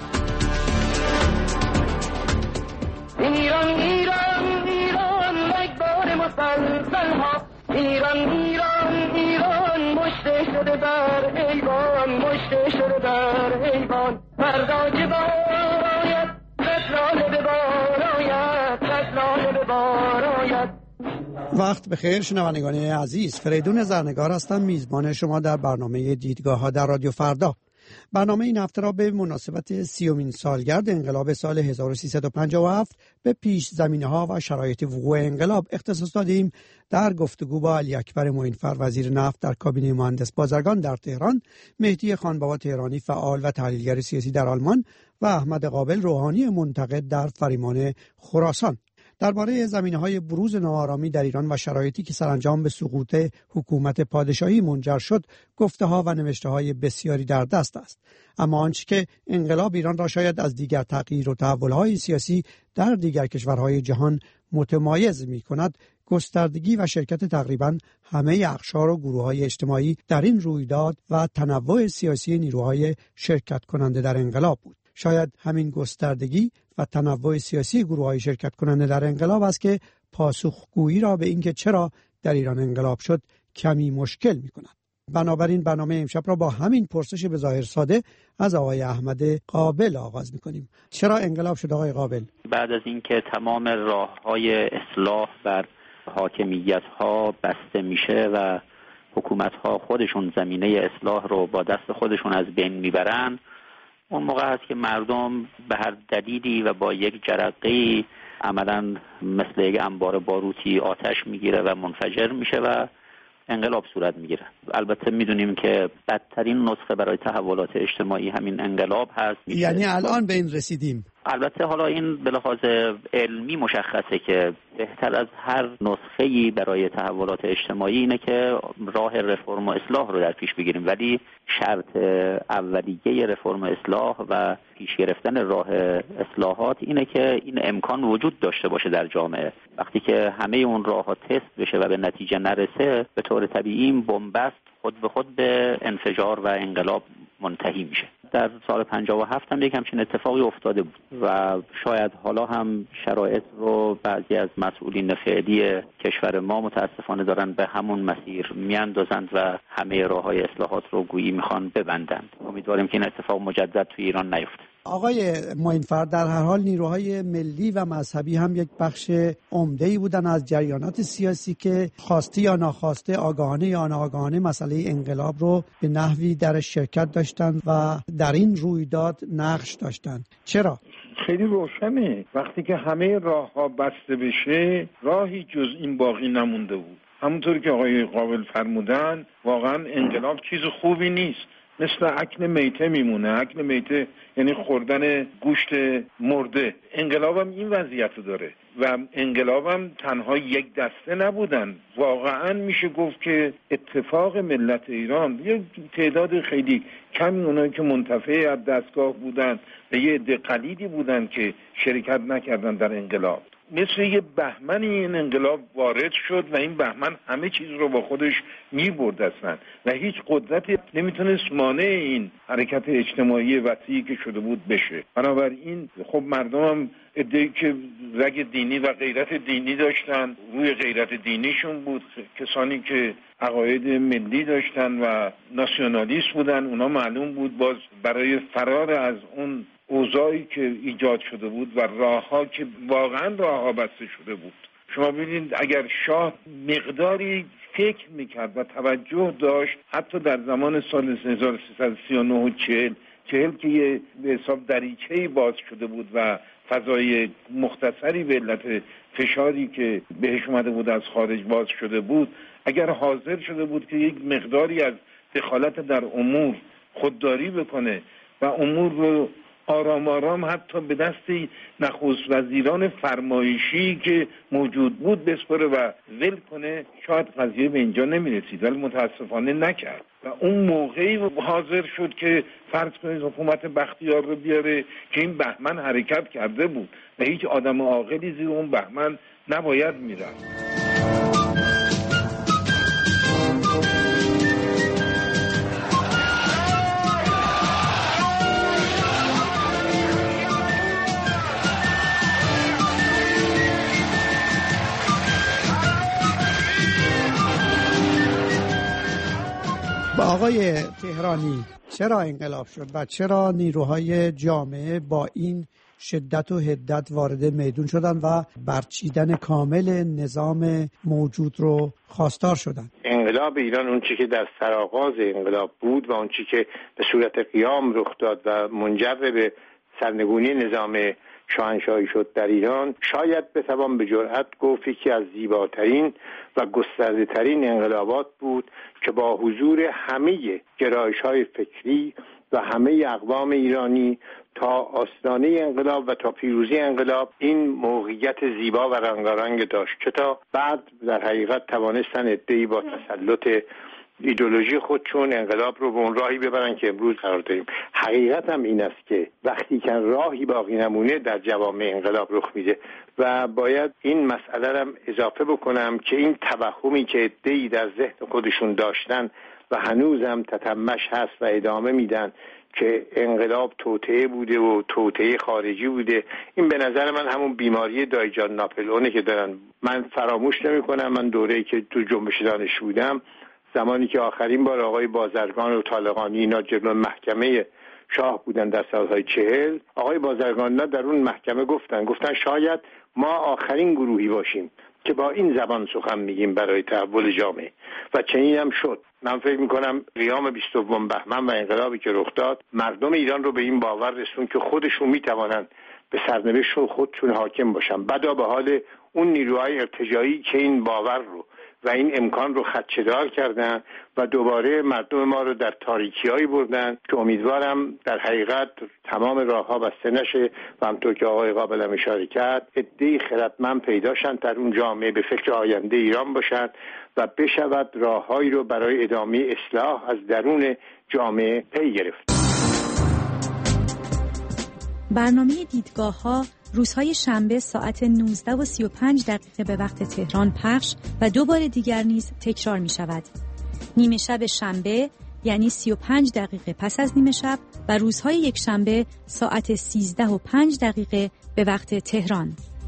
ایران ایران ایران مگبار مسلسل ها، ایران ایران ایران مشته شده بر ایوان، مشته شده بر ایوان. فردا که باید رساله به باراید، رساله به باراید. وقت بخیر شنوندگان عزیز، فریدون زرنگار هستم، میزبان شما در برنامه دیدگاه ها در رادیو فردا. برنامه این هفته را به مناسبت سیومین سالگرد انقلاب سال هزار و سیصد و پنجاه و هفت به پیش زمینه ها و شرایط وقوع انقلاب اختصاص دادیم. در گفتگو با علی اکبر معینفر وزیر نفت در کابینه مهندس بازرگان در تهران، مهدی خانبابا تهرانی فعال و تحلیلگر سیاسی در آلمان و احمد قابل روحانی منتقد در فریمان خراسان. درباره زمینه‌های بروز ناآرامی در ایران و شرایطی که سرانجام به سقوط حکومت پادشاهی منجر شد، گفته‌ها و نوشته‌های بسیاری در دست است. اما آنچه که انقلاب ایران را شاید از دیگر تغییر و تحول‌های سیاسی در دیگر کشورهای جهان متمایز می‌کند، گستردگی و شرکت تقریباً همه اقشار و گروه‌های اجتماعی در این رویداد و تنوع سیاسی نیروهای شرکت کننده در انقلاب بود. شاید همین گستردگی و تنوع سیاسی گروه‌های شرکت کننده در انقلاب است که پاسخگویی را به اینکه چرا در ایران انقلاب شد کمی مشکل می‌کند. بنابراین برنامه امشب را با همین پرسش به ظاهر ساده از آقای احمد قابل آغاز می‌کنیم. چرا انقلاب شد آقای قابل؟ بعد از اینکه تمام راه‌های اصلاح بر حاکمیت‌ها بسته میشه و حکومت‌ها خودشون زمینه اصلاح رو با دست خودشون از بین میبرن، اون موقع هست که مردم به هر دلیلی و با یک جرقه‌ای عملاً مثل یک انبار باروتی آتش میگیره و منفجر میشه و انقلاب صورت میگیره. البته میدونیم که بدترین نسخه برای تحولات اجتماعی همین انقلاب هست. یعنی الان به این رسیدیم. البته حالا این به لحاظ علمی مشخصه که بهتر از هر نسخه‌ای برای تحولات اجتماعی اینه که راه رفرم و اصلاح رو در پیش بگیریم، ولی شرط اولیه رفرم و اصلاح و پیش گرفتن راه اصلاحات اینه که این امکان وجود داشته باشه در جامعه. وقتی که همه اون راه‌ها تست بشه و به نتیجه نرسه، به طور طبیعی این بنبست خود به خود به انفجار و انقلاب منتهی میشه. در سال پنجاه و هفت هم یک همچین اتفاقی افتاده بود و شاید حالا هم شرایط رو بعضی از مسئولین فعلی کشور ما متاسفانه دارن به همون مسیر میاندازند و همه راه‌های اصلاحات رو گویی میخوان ببندند. امیدواریم که این اتفاق مجدد توی ایران نیفته. آقای معین‌فرد، در هر حال نیروهای ملی و مذهبی هم یک بخش عمده‌ای بودن از جریانات سیاسی که خواسته یا ناخواسته، آگاهانه یا ناآگاهانه مسئله انقلاب رو به نحوی در شرکت داشتند و در این رویداد نقش داشتند. چرا؟ خیلی روشنه. وقتی که همه راه‌ها بسته بشه، راهی جز این باقی نمونده بود. همونطور که آقای قابل فرمودن، واقعا انقلاب چیز خوبی نیست. مثل اکل میته میمونه. اکل میته یعنی خوردن گوشت مرده. انقلابم این وضعیت رو داره و انقلابم تنها یک دسته نبودن. واقعا میشه گفت که اتفاق ملت ایران، یه تعداد خیلی کمی اونایی که منتفع از دستگاه بودن و یه عده قلیلی بودن که شرکت نکردن در انقلاب، مثل یه بهمنی این انقلاب وارد شد و این بهمن همه چیز رو با خودش میبرد اصلا و هیچ قدرتی نمیتونست مانع این حرکت اجتماعی وسیعی که شده بود بشه. بنابراین خب مردم هم عده‌ای که رگ دینی و غیرت دینی داشتن، روی غیرت دینیشون بود. کسانی که عقاید ملی داشتن و ناسیونالیست بودن، اونا معلوم بود باز برای فرار از اون اوضاعی که ایجاد شده بود و راه‌ها که واقعا راه‌ها بسته شده بود. شما ببینید اگر شاه مقداری فکر میکرد و توجه داشت، حتی در زمان سال هزار و سیصد و سی و نه و چهل چهل که یه به حساب دریچه‌ای باز شده بود و فضای مختصری به علت فشاری که بهش اومده بود از خارج باز شده بود، اگر حاضر شده بود که یک مقداری از دخالت در امور خودداری بکنه و امور رو آرام آرام حتی به دست نخست وزیران فرمایشی که موجود بود بسپره و ول کنه، شاید قضیه به اینجا نمیرسید، ولی متاسفانه نکرد و اون موقعی حاضر شد که فرض کنید حکومت بختیار رو بیاره که این بهمن حرکت کرده بود و هیچ آدم عاقلی زیر اون بهمن نباید میرفت. آقای تهرانی، چرا انقلاب شد و چرا نیروهای جامعه با این شدت و حدت وارد میدون شدن و برچیدن کامل نظام موجود رو خواستار شدن؟ انقلاب ایران، اون چی که در سرآغاز انقلاب بود و اون چی که به صورت قیام رخ داد و منجر به سرنگونی نظام شاهنشاهی شد در ایران، شاید بتوان به جرئت گفت یکی از زیباترین و گسترده ترین انقلابات بود که با حضور همه گرایش‌های فکری و همه اقوام ایرانی تا آستانه انقلاب و تا پیروزی انقلاب این موقعیت زیبا و رنگارنگ داشت که تا بعد در حقیقت توانستن عده‌ای با تسلط ایدئولوژی خودشون انقلاب رو به اون راهی ببرن که امروز قرار داریم. حقیقت هم این است که وقتی که راهی باقی نمونه در جوامع انقلاب رخ میده و باید این مسئله رو اضافه بکنم که این توهمی که عده‌ای در ذهن خودشون داشتن و هنوزم تتمش هست و ادامه میدن که انقلاب توطئه بوده و توطئه خارجی بوده، این به نظر من همون بیماری دایجان ناپلئونه که دارن. من فراموش نمی کنم من دوره‌ای که تو جنبش دانش بودم، زمانی که آخرین بار آقای بازرگان و طالقانی اینا جلوی محکمه شاه بودن در سالهای چهل، آقای بازرگان در اون محکمه گفتن گفتن شاید ما آخرین گروهی باشیم که با این زبان سخن میگیم برای تحول جامعه و چنین هم شد. من فکر میکنم قیام بیست و دوم بهمن و انقلابی که رخ داد مردم ایران رو به این باور رسون که خودشون میتوانند به سرنوشت خودشون حاکم باشن، بدا به حال اون نیروهای ارتجاعی که این باور رو و این امکان رو خدشه‌دار کردن و دوباره مردم ما رو در تاریکی‌هایی بردن که امیدوارم در حقیقت تمام راه‌ها بسته نشه و همونطور که آقای قابل هم اشاره کرد عده‌ای خردمند پیدا شن در اون جامعه به فکر آینده ایران باشند و بشود راه‌هایی رو برای ادامه اصلاح از درون جامعه پی گرفت. برنامه دیدگاه‌ها روزهای شنبه ساعت نوزده و سی و پنج دقیقه به وقت تهران پخش و دو بار دیگر نیز تکرار می شود. نیمه شب شنبه یعنی سی و پنج دقیقه پس از نیمه شب و روزهای یک شنبه ساعت سیزده و پنج دقیقه به وقت تهران.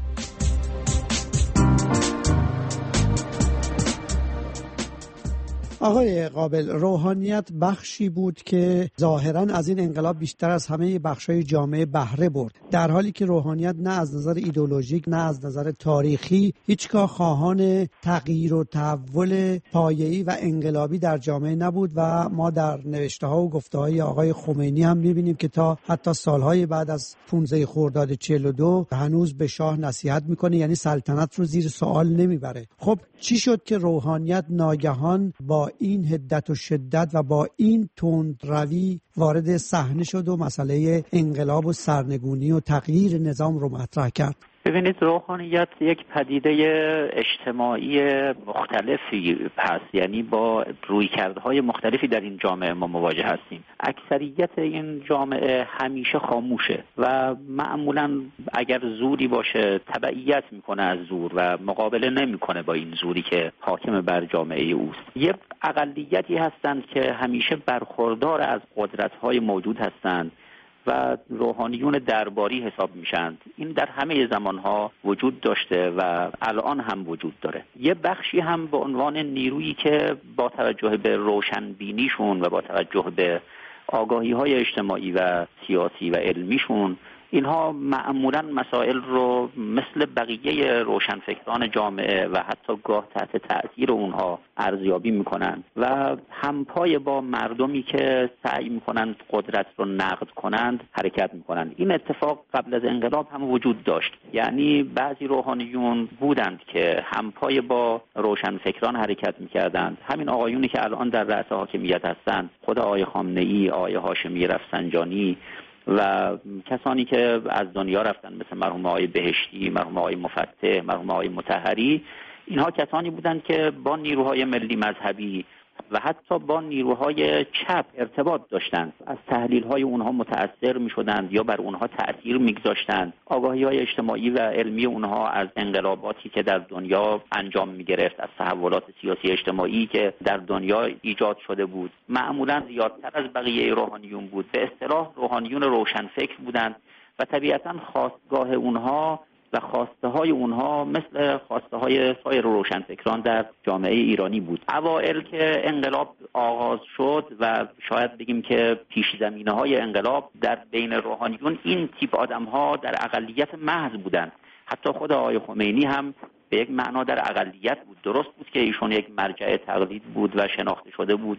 آقای قابل، روحانیت بخشی بود که ظاهراً از این انقلاب بیشتر از همه بخش‌های جامعه بهره برد، در حالی که روحانیت نه از نظر ایدئولوژیک نه از نظر تاریخی هیچگاه خواهان تغییر و تحول پایه‌ای و انقلابی در جامعه نبود و ما در نوشته‌ها و گفته‌های آقای خمینی هم می‌بینیم که تا حتی سالهای بعد از پانزده خرداد چهل و دو هنوز به شاه نصیحت می‌کنه، یعنی سلطنت رو زیر سوال نمیبره. خب چی شد که روحانیت ناگهان با این حدت و شدت و با این تندروی وارد صحنه شد و مسئله انقلاب و سرنگونی و تغییر نظام رو مطرح کرد؟ ببینید، روحانیت یک پدیده اجتماعی مختلفی هست، یعنی با رویکردهای مختلفی در این جامعه ما مواجه هستیم. اکثریت این جامعه همیشه خاموشه و معمولا اگر زوری باشه تبعیت میکنه از زور و مقابله نمیکنه با این زوری که حاکم بر جامعه اوست. یه اقلیتی هستند که همیشه برخوردار از قدرت‌های موجود هستند و روحانیون درباری حساب میشند. این در همه زمانها وجود داشته و الان هم وجود داره. یه بخشی هم به عنوان نیرویی که با توجه به روشنبینیشون و با توجه به آگاهی‌های اجتماعی و سیاسی و علمیشون، اینها معمولاً مسائل رو مثل بقیه روشنفکران جامعه و حتی گاه تحت تأثیر اونها ارزیابی میکنن و همپای با مردمی که سعی میکنند قدرت رو نقد کنند حرکت میکنند. این اتفاق قبل از انقلاب هم وجود داشت، یعنی بعضی روحانیون بودند که همپای با روشنفکران حرکت میکردند. همین آقایونی که الان در رأس حاکمیت هستند، خود آقای خامنه‌ای، آقای هاشمی رفسنجانی و کسانی که از دنیا رفتن مثل مرحوم آقای بهشتی، مرحوم آقای مفتح، مرحوم آقای مطهری، اینها کسانی بودند که با نیروهای ملی مذهبی و حتی با نیروهای چپ ارتباط داشتند. از تحلیل‌های اونها متأثر می‌شدند یا بر اونها تأثیر می‌گذاشتند. آگاهی‌های اجتماعی و علمی اونها از انقلاباتی که در دنیا انجام می‌گرفت، از تحولات سیاسی اجتماعی که در دنیا ایجاد شده بود، معمولاً زیادتر از بقیه روحانیون بود. به اصطلاح روحانیون روشنفکر بودند و طبیعتاً خواستگاه اونها و خواسته های اونها مثل خواسته های سایر روشنفکران در جامعه ایرانی بود. اوائل که انقلاب آغاز شد و شاید بگیم که پیش زمینه های انقلاب در بین روحانیون این تیپ آدم ها در اقلیت محض بودند. حتی خود آقای خمینی هم به یک معنا در اقلیت بود. درست بود که ایشون یک مرجع تقلید بود و شناخته شده بود،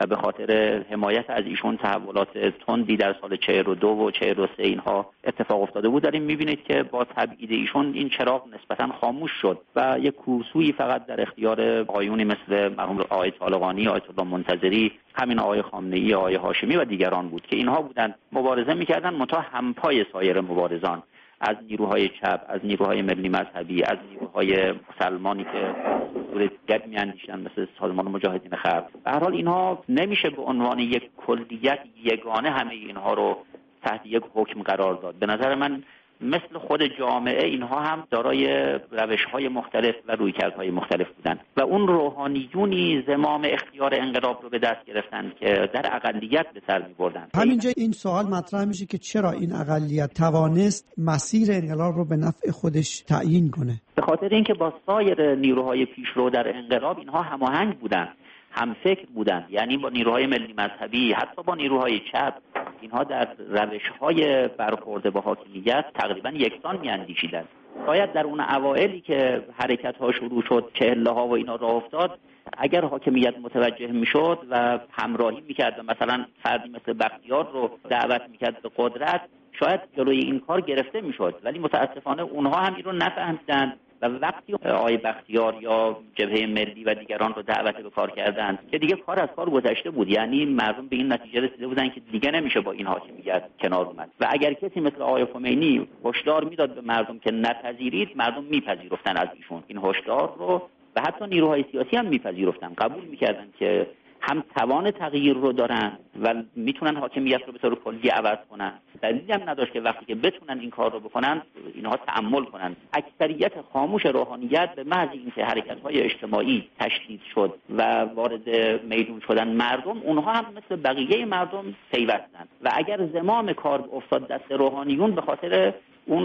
و به خاطر حمایت از ایشون تحولات تندی در سال چهل و دو و چهل و سه اینها اتفاق افتاده بود. داریم میبینید که با تبعید ایشون این چراغ نسبتا خاموش شد و یک کورسویی فقط در اختیار آقایونی مثل مرحوم آقای طالقانی، آیت الله منتظری، همین آقای خامنه‌ای، آقای هاشمی و دیگران بود که اینها بودن مبارزه میکردن منتها همپای سایر مبارزان، از نیروهای چپ، از نیروهای ملی مذهبی، از نیروهای مسلمانی که صورت دیگر میاندیشن مثل سازمان مجاهدین خلق. به هر حال اینها نمیشه به عنوان یک کلیت یگانه همه اینها رو تحت یک حکم قرار داد. به نظر من مثل خود جامعه اینها هم دارای روش‌های مختلف و رویکردهای مختلف بودند و اون روحانیونی زمام اختیار انقلاب رو به دست گرفتن که در اقلیت به سر می‌بردن. همینجا این سوال مطرح میشه که چرا این اقلیت توانست مسیر انقلاب رو به نفع خودش تعیین کنه؟ به خاطر اینکه با سایر نیروهای پیشرو در انقلاب اینها هماهنگ بودند، هم فکر بودند، یعنی با نیروهای ملی مذهبی، حتی با نیروهای چپ، اینها در روش‌های برخورد با حاکمیت تقریبا یکسان می‌اندیشیدند. شاید در اون اوایلی که حرکت‌ها شروع شد، چهله‌ها و اینا راه افتاد، اگر حاکمیت متوجه میشد و همراهی میکرد و مثلا فردی مثل بختیار رو دعوت میکرد به قدرت، شاید جلوی این کار گرفته میشد، ولی متاسفانه اونها هم این رو نفهمیدند و وقتی آقای بختیار یا جبهه ملی و دیگران رو دعوت به کار کردند که دیگه کار از کار گذشته بود، یعنی مردم به این نتیجه رسیده بودن که دیگه نمیشه با این حاکمیت کنار اومد و اگر کسی مثل آقای خمینی هشدار میداد به مردم که نپذیرید، مردم میپذیرفتن از ایشون این هشدار رو و حتی نیروهای سیاسی هم میپذیرفتن، قبول میکردن که هم توان تغییر رو دارن و میتونن حاکمیت رو به طور کلی عوض کنن. دلیلی هم نداشت که وقتی که بتونن این کار رو بکنن اینها تأمل کنن. اکثریت خاموش روحانیت به محض اینکه حرکت‌های اجتماعی تشدید شد و وارد میدون شدن مردم، اونها هم مثل بقیه مردم پیوستن و اگر زمام کار افتاد دست روحانیون به خاطر اون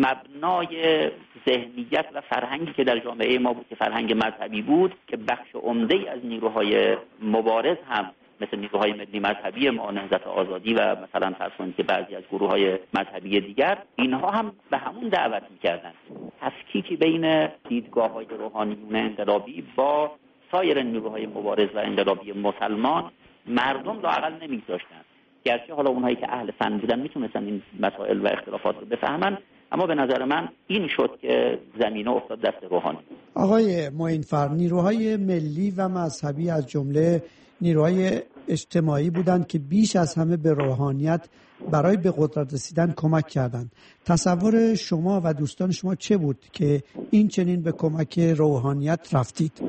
مبنای ذهنیت و فرهنگی که در جامعه ما بود که فرهنگ مذهبی بود که بخش عمده‌ای از نیروهای مبارز هم مثل نیروهای ملی مذهبی ما، نهضت آزادی و مثلا فرض کنید که بعضی از گروه‌های مذهبی دیگر، اینها هم به همون دعوت می‌کردند. تفکیکی بین دیدگاه‌های روحانیون انقلابی با سایر نیروهای مبارز و انقلابی مسلمان مردم لااقل نمی‌گذاشتند. گرچه حالا اونهایی که اهل فن بودن میتونستن این مسائل و اختلافات رو بفهمن، اما به نظر من این شد که زمینه افتاد دست روحانی. آقای معین‌فر، نیروهای ملی و مذهبی از جمله نیروهای اجتماعی بودند که بیش از همه به روحانیت برای به قدرت رسیدن کمک کردند. تصور شما و دوستان شما چه بود که این چنین به کمک روحانیت رفتید؟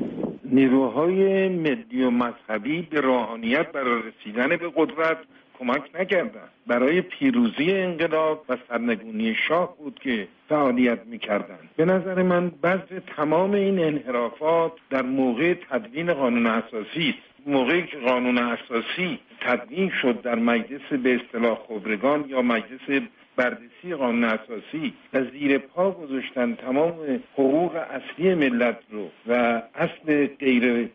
نیروهای ملی و مذهبی به روحانیت برای رسیدن به قدرت کمک نکردند. برای پیروزی انقلاب و سرنگونی شاه بود که فعالیت میکردند. به نظر من بذر تمام این انحرافات در موقع تدوین قانون اساسی است. موقعی که قانون اساسی تدوین شد در مجلس به اصطلاح خبرگان یا مجلس بردسی قانون اساسی و زیر پا گذاشتن تمام حقوق اصلی ملت رو و اصل غیر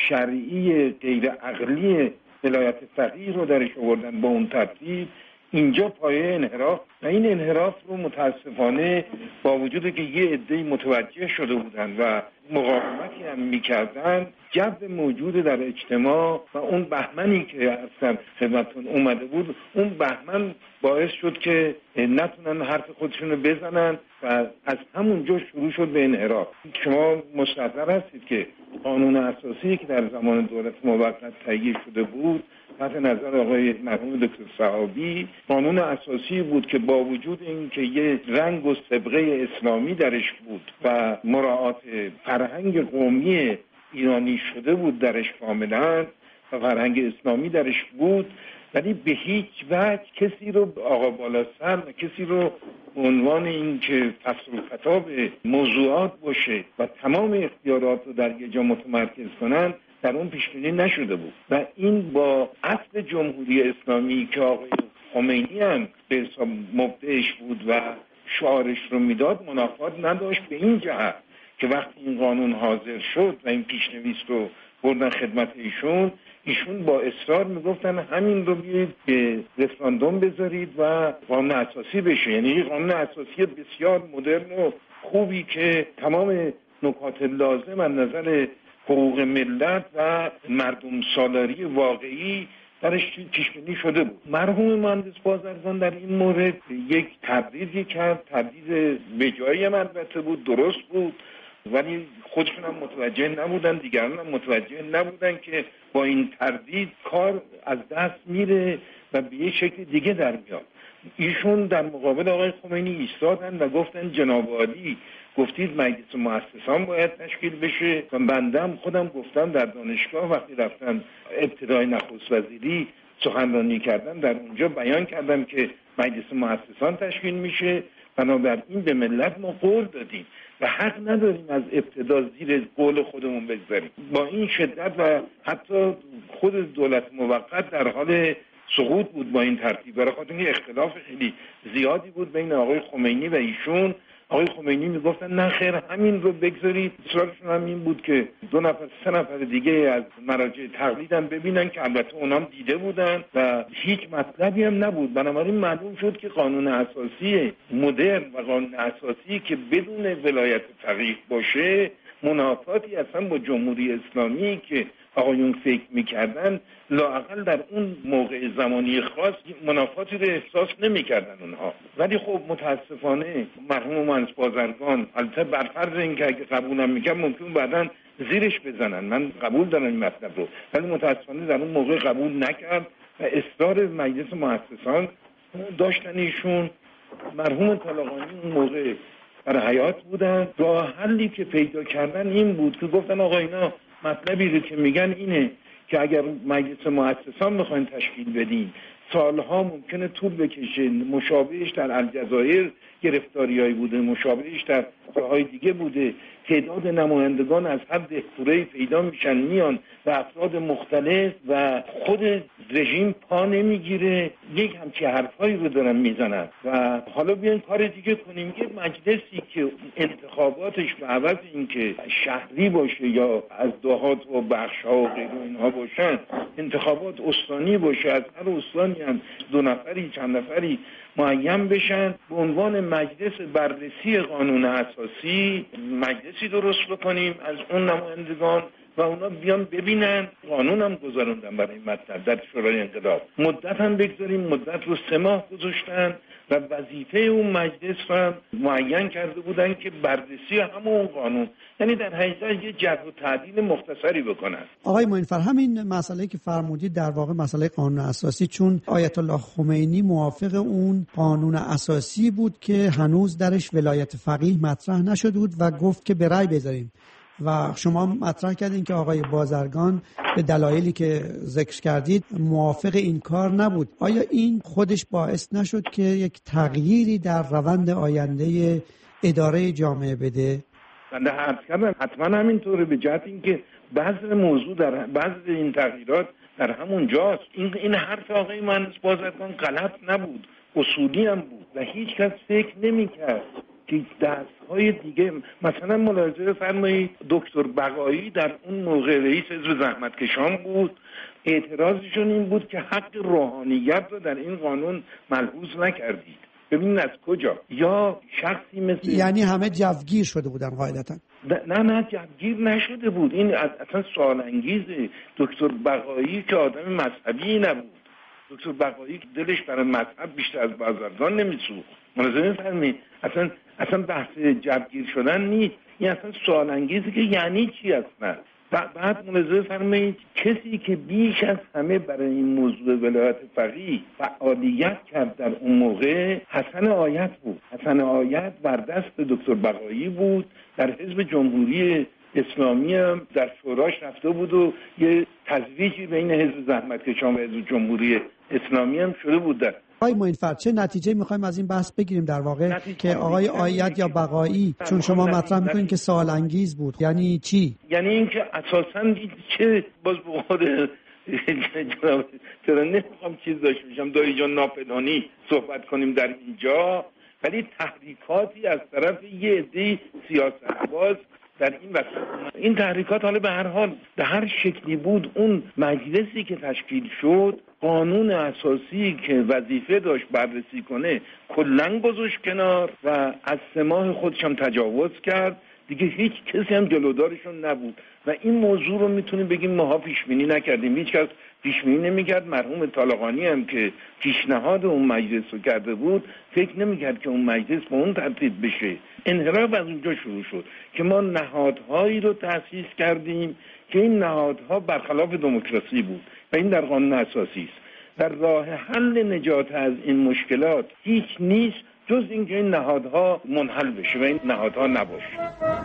شرعی غیر عقلی ولایت فقیه رو درش آوردن با اون ترتیب، اینجا پایه انحراف و این انحراف رو متاسفانه با وجود که یه عده‌ای متوجه شده بودن و مقاومتی هم میکردن، جو موجود در اجتماع و اون بهمنی که اصلا خدمتون اومده بود، اون بهمن باعث شد که نتونن حرف خودشون رو بزنن و از همونجا شروع شد به انحراف. شما مستحضر هستید که قانون اساسی که در زمان دولت موقت تهیه شده بود تحت نظر آقای مرحوم دکتر صحابی، قانون اساسی بود که با وجود اینکه یه رنگ و صبغه اسلامی درش بود و مراعات فرهنگ قومی ایرانی شده بود درش کاملا و فرهنگ اسلامی درش بود، ولی به هیچ وجه کسی رو آقا بالا سر و کسی رو به عنوان این که فصل و خطاب موضوعات باشه و تمام اختیارات رو در یه جا متمرکز کنن در اون پیشبینی نشده بود و این با اصل جمهوری اسلامی که آقای خمینی هم به حساب مبدعش بود و شعارش رو میداد منافات نداشت، به این جهت که وقتی این قانون حاضر شد و این پیشنویس رو بردن خدمت ایشون، ایشون با اصرار میگفتن همین رو بیایید به رفراندوم بذارید و قانون اساسی بشه، یعنی قانون اساسی بسیار مدرن و خوبی که تمام نکات لازم از نظر حقوق ملت و مردم سالاری واقعی درش پیش بینی شده بود. مرحوم مهندس بازرگان در این مورد یک تبریزی کرد، تبریز به جایی البته بود، درست بود، ولی خودشون هم متوجه نبودن، دیگران هم متوجه نبودن که با این تردید کار از دست میره و به یک شکل دیگه در میاد. ایشون در مقابل آقای خمینی ایستادن و گفتن جناب عالی گفتید مجلس مؤسسان باید تشکیل بشه و بنده خودم گفتم در دانشگاه وقتی رفتن ابتدای نخست وزیری سخنرانی کردم در اونجا بیان کردم که مجلس مؤسسان تشکیل میشه، بنابراین به ملت ما قول دادیم و حق نداریم از ابتدا زیر قول خودمون بگذاریم. با این شدت و حتی خود دولت موقت در حال سقوط بود با این ترتیب، برای خاطر اینکه اختلاف خیلی زیادی بود بین آقای خمینی و ایشون. آقای خمینی میگفتن نه خیر همین رو بگذارید، اصرارشون هم این بود که دو نفر سه نفر دیگه از مراجع تقلید هم ببینن که البته اونام دیده بودن و هیچ مطلبی هم نبود. بنابراین معلوم شد که قانون اساسی مدرن و قانون اساسی که بدون ولایت فقیه باشه منافاتی اصلا با جمهوری اسلامی که آقایون فکر میکردن لااقل در اون موقع زمانی خاص منافاتی رو احساس نمیکردن اونها. ولی خب متاسفانه مرحوم مهندس بازرگان البته بر فرض اینکه اگه قبولم میکرد ممکن بعداً زیرش بزنن، من قبول دارم این مطلب رو، ولی متاسفانه در اون موقع قبول نکرد و اصرار مجلس مؤسسان داشتن. ایشون مرحوم طالقانی اون موقع در حیات بودن، راه حلی که پیدا کردن این بود که گفتن آقا اینا مطلبی رو که میگن اینه که اگر مجلس مؤسسان بخواین تشکیل بدین سالها ممکنه طول بکشه. مشابهش در الجزایر گرفتاریایی بوده، مشابهش در جاهای دیگه بوده. تعداد نمایندگان از هر دهکوره‌ای پیدا میشن میان و افراد مختلف و خود رژیم پا نمیگیره. یک همچین حرفایی رو دارن میزنن و حالا بیاین کار دیگه کنیم. یه مجلسی که انتخاباتش به عوض این که شهری باشه یا از دهات و بخش‌ها و غیر اینها باشن، انتخابات استانی باشه، از هر استانی هم دو نفری چند نفری معین بشن به عنوان مجلس بررسی قانون اساسی، مجلسی درست بکنیم از اون نمایندگان و اونا بیان ببینن. قانون هم گذاروندن برای مطلب در شورای انقلاب، مدت هم بگذاریم، مدت رو سه ماه گذاشتن و وظیفه اون مجلس رو معین کرده بودن که بررسی همون قانون، یعنی در حقیقت یه جرح و تعدیل مختصری بکنن. آقای معین‌فر، همین مسئله که فرمودید در واقع مسئله قانون اساسی، چون آیت الله خمینی موافق اون قانون اساسی بود که هنوز درش ولایت فقیه مطرح نشده بود و گفت که به رأی بذاریم و شما مطرح کردین که آقای بازرگان به دلایلی که ذکر کردید موافق این کار نبود. آیا این خودش باعث نشد که یک تغییری در روند آینده اداره جامعه بده؟ بنده حرف کردم حتما همینطوره، به جهت اینکه بعض موضوع در بعض این تغییرات در همون جاست. این این حرف آقای مهندس بازرگان غلط نبود، اصولی هم بود و هیچ کس فکر نمی‌کرد که دست‌های دیگه، مثلا ملاحظه فرمایید دکتر بقایی در اون موقع رئیس حزب زحمتکشان بود، اعتراضشون این بود که حق روحانیت رو در این قانون ملحوظ نکردید. ببینید از کجا؟ یا شخصی مثل یعنی همه جوگیر شده بودن قاعدتا؟ نه نه جوگیر نشده بود. این اصلا سوال انگیزه. دکتر بقایی که آدم مذهبی نبود، دکتر بقایی دلش برای مذهب بیشتر از بازرگان نمیسوخت. ملاحظه فرمایید اصلا اصلا بحث جوگیر شدن نیست، این اصلا سوال انگیزه که یعنی چی اصلا. بعد ملاحظه فرمایید کسی که بیش از همه برای این موضوع ولایت فقیه فعالیت کرد در اون موقع حسن آیت بود. حسن آیت بر دست دکتر بقایی بود، در حزب جمهوری اسلامی هم در شوراش رفته بود و یه تزویجی بین حزب زحمتکشان و حزب جمهوری اسلامی هم شده بود. در آقای معین‌فر چه نتیجه میخوایم از این بحث بگیریم در واقع که آقای آیت یا بقایی، چون شما مطرح میکنین که سوال انگیز بود، یعنی چی؟ یعنی اینکه اساساً چه باز به خود چرا نمیخوام چیز داشته باشم دایی جان ناپلانی صحبت کنیم در اینجا، ولی تحریکاتی از طرف یه عده سیاست‌باز در این وسط. این تحریکات حالا به هر حال به هر شکلی بود، اون مجلسی که تشکیل شد قانون اساسی که وظیفه داشت بررسی کنه کلاً گذاشت کنار و از سه ماه خودش هم تجاوز کرد. دیگه هیچ کسی هم جلودارشون نبود و این موضوع رو میتونیم بگیم ماها پیش بینی نکردیم. هیچ کس پیش بینی نمیکرد. مرحوم طالقانی هم که پیشنهاد اون مجلس رو کرده بود فکر نمیکرد که اون مجلس به اون ترتیب بشه. انحراف از اونجا شروع شد که ما نهادهایی رو تأسیس کردیم که این نهادها برخلاف دموکراسی بود و این در قانون اساسی است. در راه حل نجات از این مشکلات هیچ نیست جز اینکه این نهادها منحل بشه و این نهادها نباشه.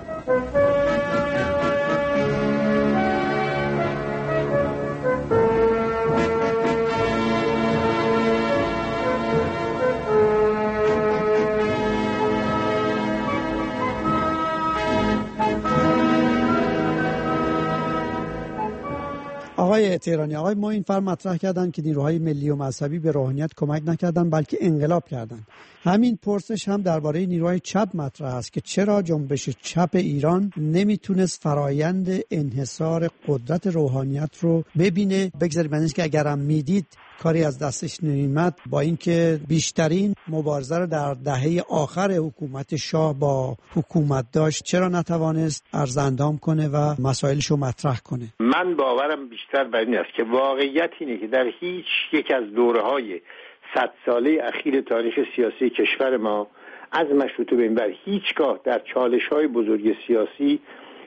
آقای تهرانی، آقای معینفر مطرح کردن که نیروهای ملی و مذهبی به روحانیت کمک نکردن بلکه انقلاب کردن. همین پرسش هم درباره نیروهای چپ مطرح است که چرا جنبش چپ ایران نمیتونست فرایند انحصار قدرت روحانیت رو ببینه. بگذارید من که اگرم میدید کاری از دستش نمی‌آمد، با اینکه بیشترین مبارزه رو در دهه آخر حکومت شاه با حکومت داشت، چرا نتوانست ارزاندام کنه و مسائلش رو مطرح کنه؟ من باورم بیشتر بر این است که واقعیت اینه که در هیچ یک از دوره‌های صد ساله اخیر تاریخ سیاسی کشور ما از مشروطه به این ور هیچگاه در چالش‌های بزرگ سیاسی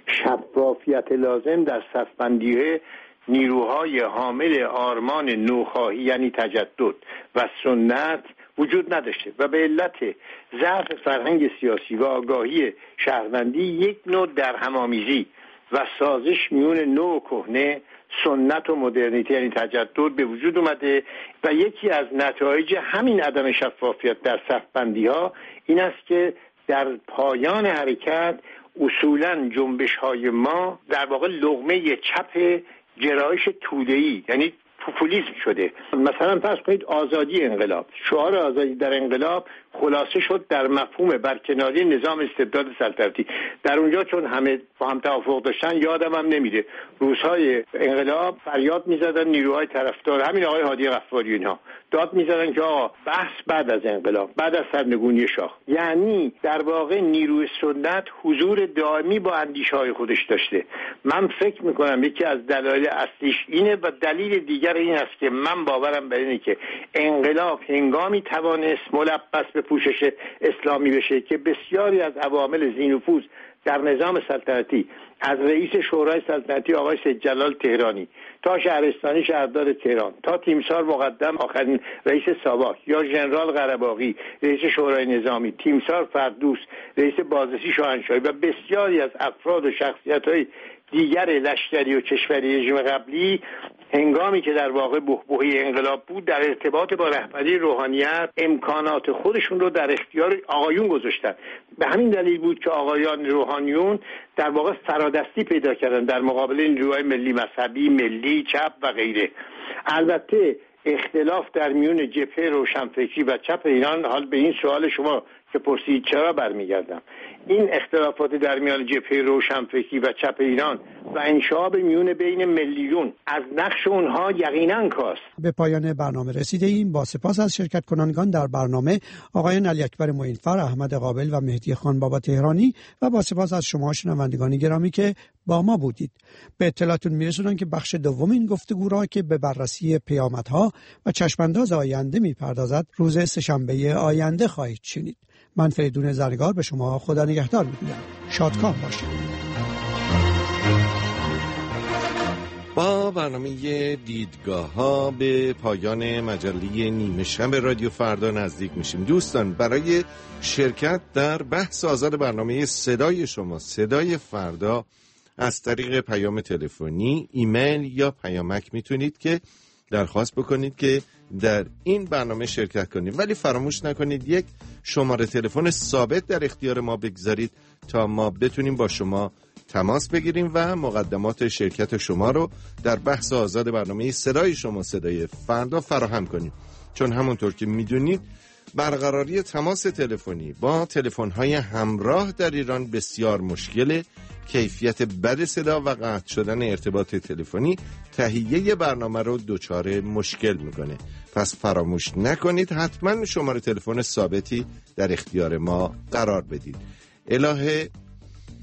شفافیت لازم در صف‌بندی نیروهای حامل آرمان نوخواهی یعنی تجدد و سنت وجود نداشته و به علت ضعف فرهنگ سیاسی و آگاهی شهروندی یک نوع درهم‌آمیزی و سازش میون نو و کهنه، سنت و مدرنیته یعنی تجدد به وجود اومده و یکی از نتایج همین عدم شفافیت در صف‌بندی‌ها این است که در پایان حرکت اصولاً جنبش‌های ما در واقع لقمه چپ گرایش توده‌ای یعنی پوپولیسم شده. مثلا فرض کنید آزادی انقلاب، شعار آزادی در انقلاب خلاصه شد در مفهوم برکناری نظام استبداد سلطنتی. در اونجا چون همه با هم توافق داشتن، یادم هم نمیده روزهای انقلاب فریاد میزدن نیروهای طرفدار همین آقای هادی غفاری اینها داد میزدن که آقا بحث بعد از انقلاب، بعد از سرنگونی شاه. یعنی در واقع نیروی سنت حضور دائمی با اندیشه‌های خودش داشته. من فکر میکنم یکی از دلایل اصلیش اینه و دلیل دیگر این است که من باورم بر اینه که انقلاب هنگامی توانست ملبس به پوشش اسلامی بشه که بسیاری از عوامل ذی‌نفوذ در نظام سلطنتی از رئیس شورای سلطنتی آقای سید جلال تهرانی تا شهرستانی شهردار تهران تا تیمسار مقدم آخرین رئیس ساواک یا ژنرال قره‌باغی رئیس شورای نظامی، تیمسار فردوس رئیس بازرسی شاهنشاهی و بسیاری از افراد و شخصیت‌های دیگر لشکری و کشوری رژیم قبلی هنگامی که در واقع بحبوحی انقلاب بود در ارتباط با رهبری روحانیت امکانات خودشون رو در اختیار آقایون گذاشتن. به همین دلیل بود که آقایان روحانیون در واقع فرادستی پیدا کردن در مقابل نیروهای ملی مذهبی، ملی، چپ و غیره. البته اختلاف در میون جبهه روشنفکری و چپ ایران، حال به این سوال شما که پرسید چرا برمیگردم، این اختلافات در میان جبهه روشنفکری و چپ ایران و انشعاب میون بین ملیون از نقش اونها یقینا کاست. به پایان برنامه رسیده ایم. با سپاس از شرکت کنندگان در برنامه آقایان علی اکبر معینفر، احمد قابل و مهدی خان بابا تهرانی و با سپاس از شما شنوندگان گرامی که با ما بودید. به اطلاعتون میرسونم که بخش دوم این گفتگو را که به بررسی پیامدها و چشمانداز آینده میپردازد روز سه‌شنبه آینده خواهید شنید. من فریدون زرنگار به شما خدا نگهدار میگویم. شادکام باشید. با برنامه دیدگاه ها به پایان مجله نیمه شب رادیو فردا نزدیک میشیم. دوستان، برای شرکت در بحث آزاد برنامه صدای شما، صدای فردا، از طریق پیام تلفنی، ایمیل یا پیامک میتونید که درخواست بکنید که در این برنامه شرکت کنید، ولی فراموش نکنید یک شماره تلفن ثابت در اختیار ما بگذارید تا ما بتونیم با شما تماس بگیریم و مقدمات شرکت شما رو در بحث آزاد برنامه صدای شما، صدای فردا فراهم کنیم. چون همونطور که میدونید برقراری تماس تلفنی با تلفن‌های همراه در ایران بسیار مشکله. کیفیت بد صدا و قطع شدن ارتباط تلفنی تهیه برنامه رو دچار مشکل میکنه. پس فراموش نکنید حتما شماره تلفن ثابتی در اختیار ما قرار بدید. الهه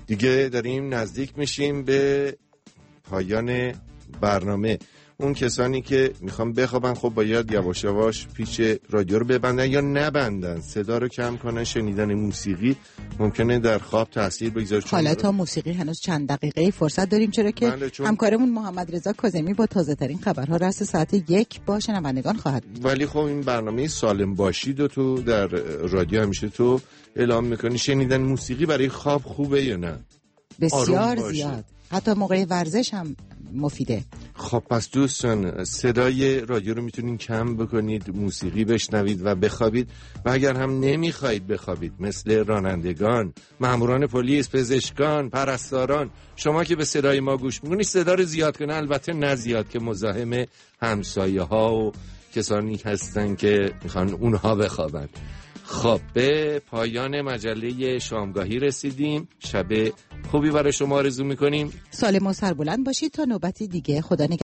دیگه داریم نزدیک میشیم به پایان برنامه. اون کسانی که میخوام بخوابن خب باید یواش یواش پیچ رادیو رو ببندن یا نبندن، صدا رو کم کنن. شنیدن موسیقی ممکنه در خواب تاثیر بگذاره. حالا تا موسیقی هنوز چند دقیقه فرصت داریم، چرا که چون... همکارمون محمد رضا کاظمی با تازه ترین خبرها رأس ساعت یک با شنوندگان خواهد بود. ولی خب این برنامه سالم باشید و تو در رادیو همیشه تو اعلام میکنی شنیدن موسیقی برای خواب خوبه یا نه؟ بسیار زیاد، حتی موقع ورزش هم مفیده. خب پس دوستان صدای رادیو رو میتونین کم بکنید، موسیقی بشنوید و بخوابید. و اگر هم نمیخواید بخوابید، مثل رانندگان، ماموران پلیس، پزشکان، پرستاران، شما که به صدای ما گوش میکنید صدا رو زیاد کنه، البته نه زیاد که مزاحم همسایه ها و کسانی هستن که میخوان اونها بخوابن. خب به پایان مجله شامگاهی رسیدیم. شب خوبی برای شما آرزو میکنیم. سالم و سربلند باشید تا نوبتی دیگه. خدا نگهدار.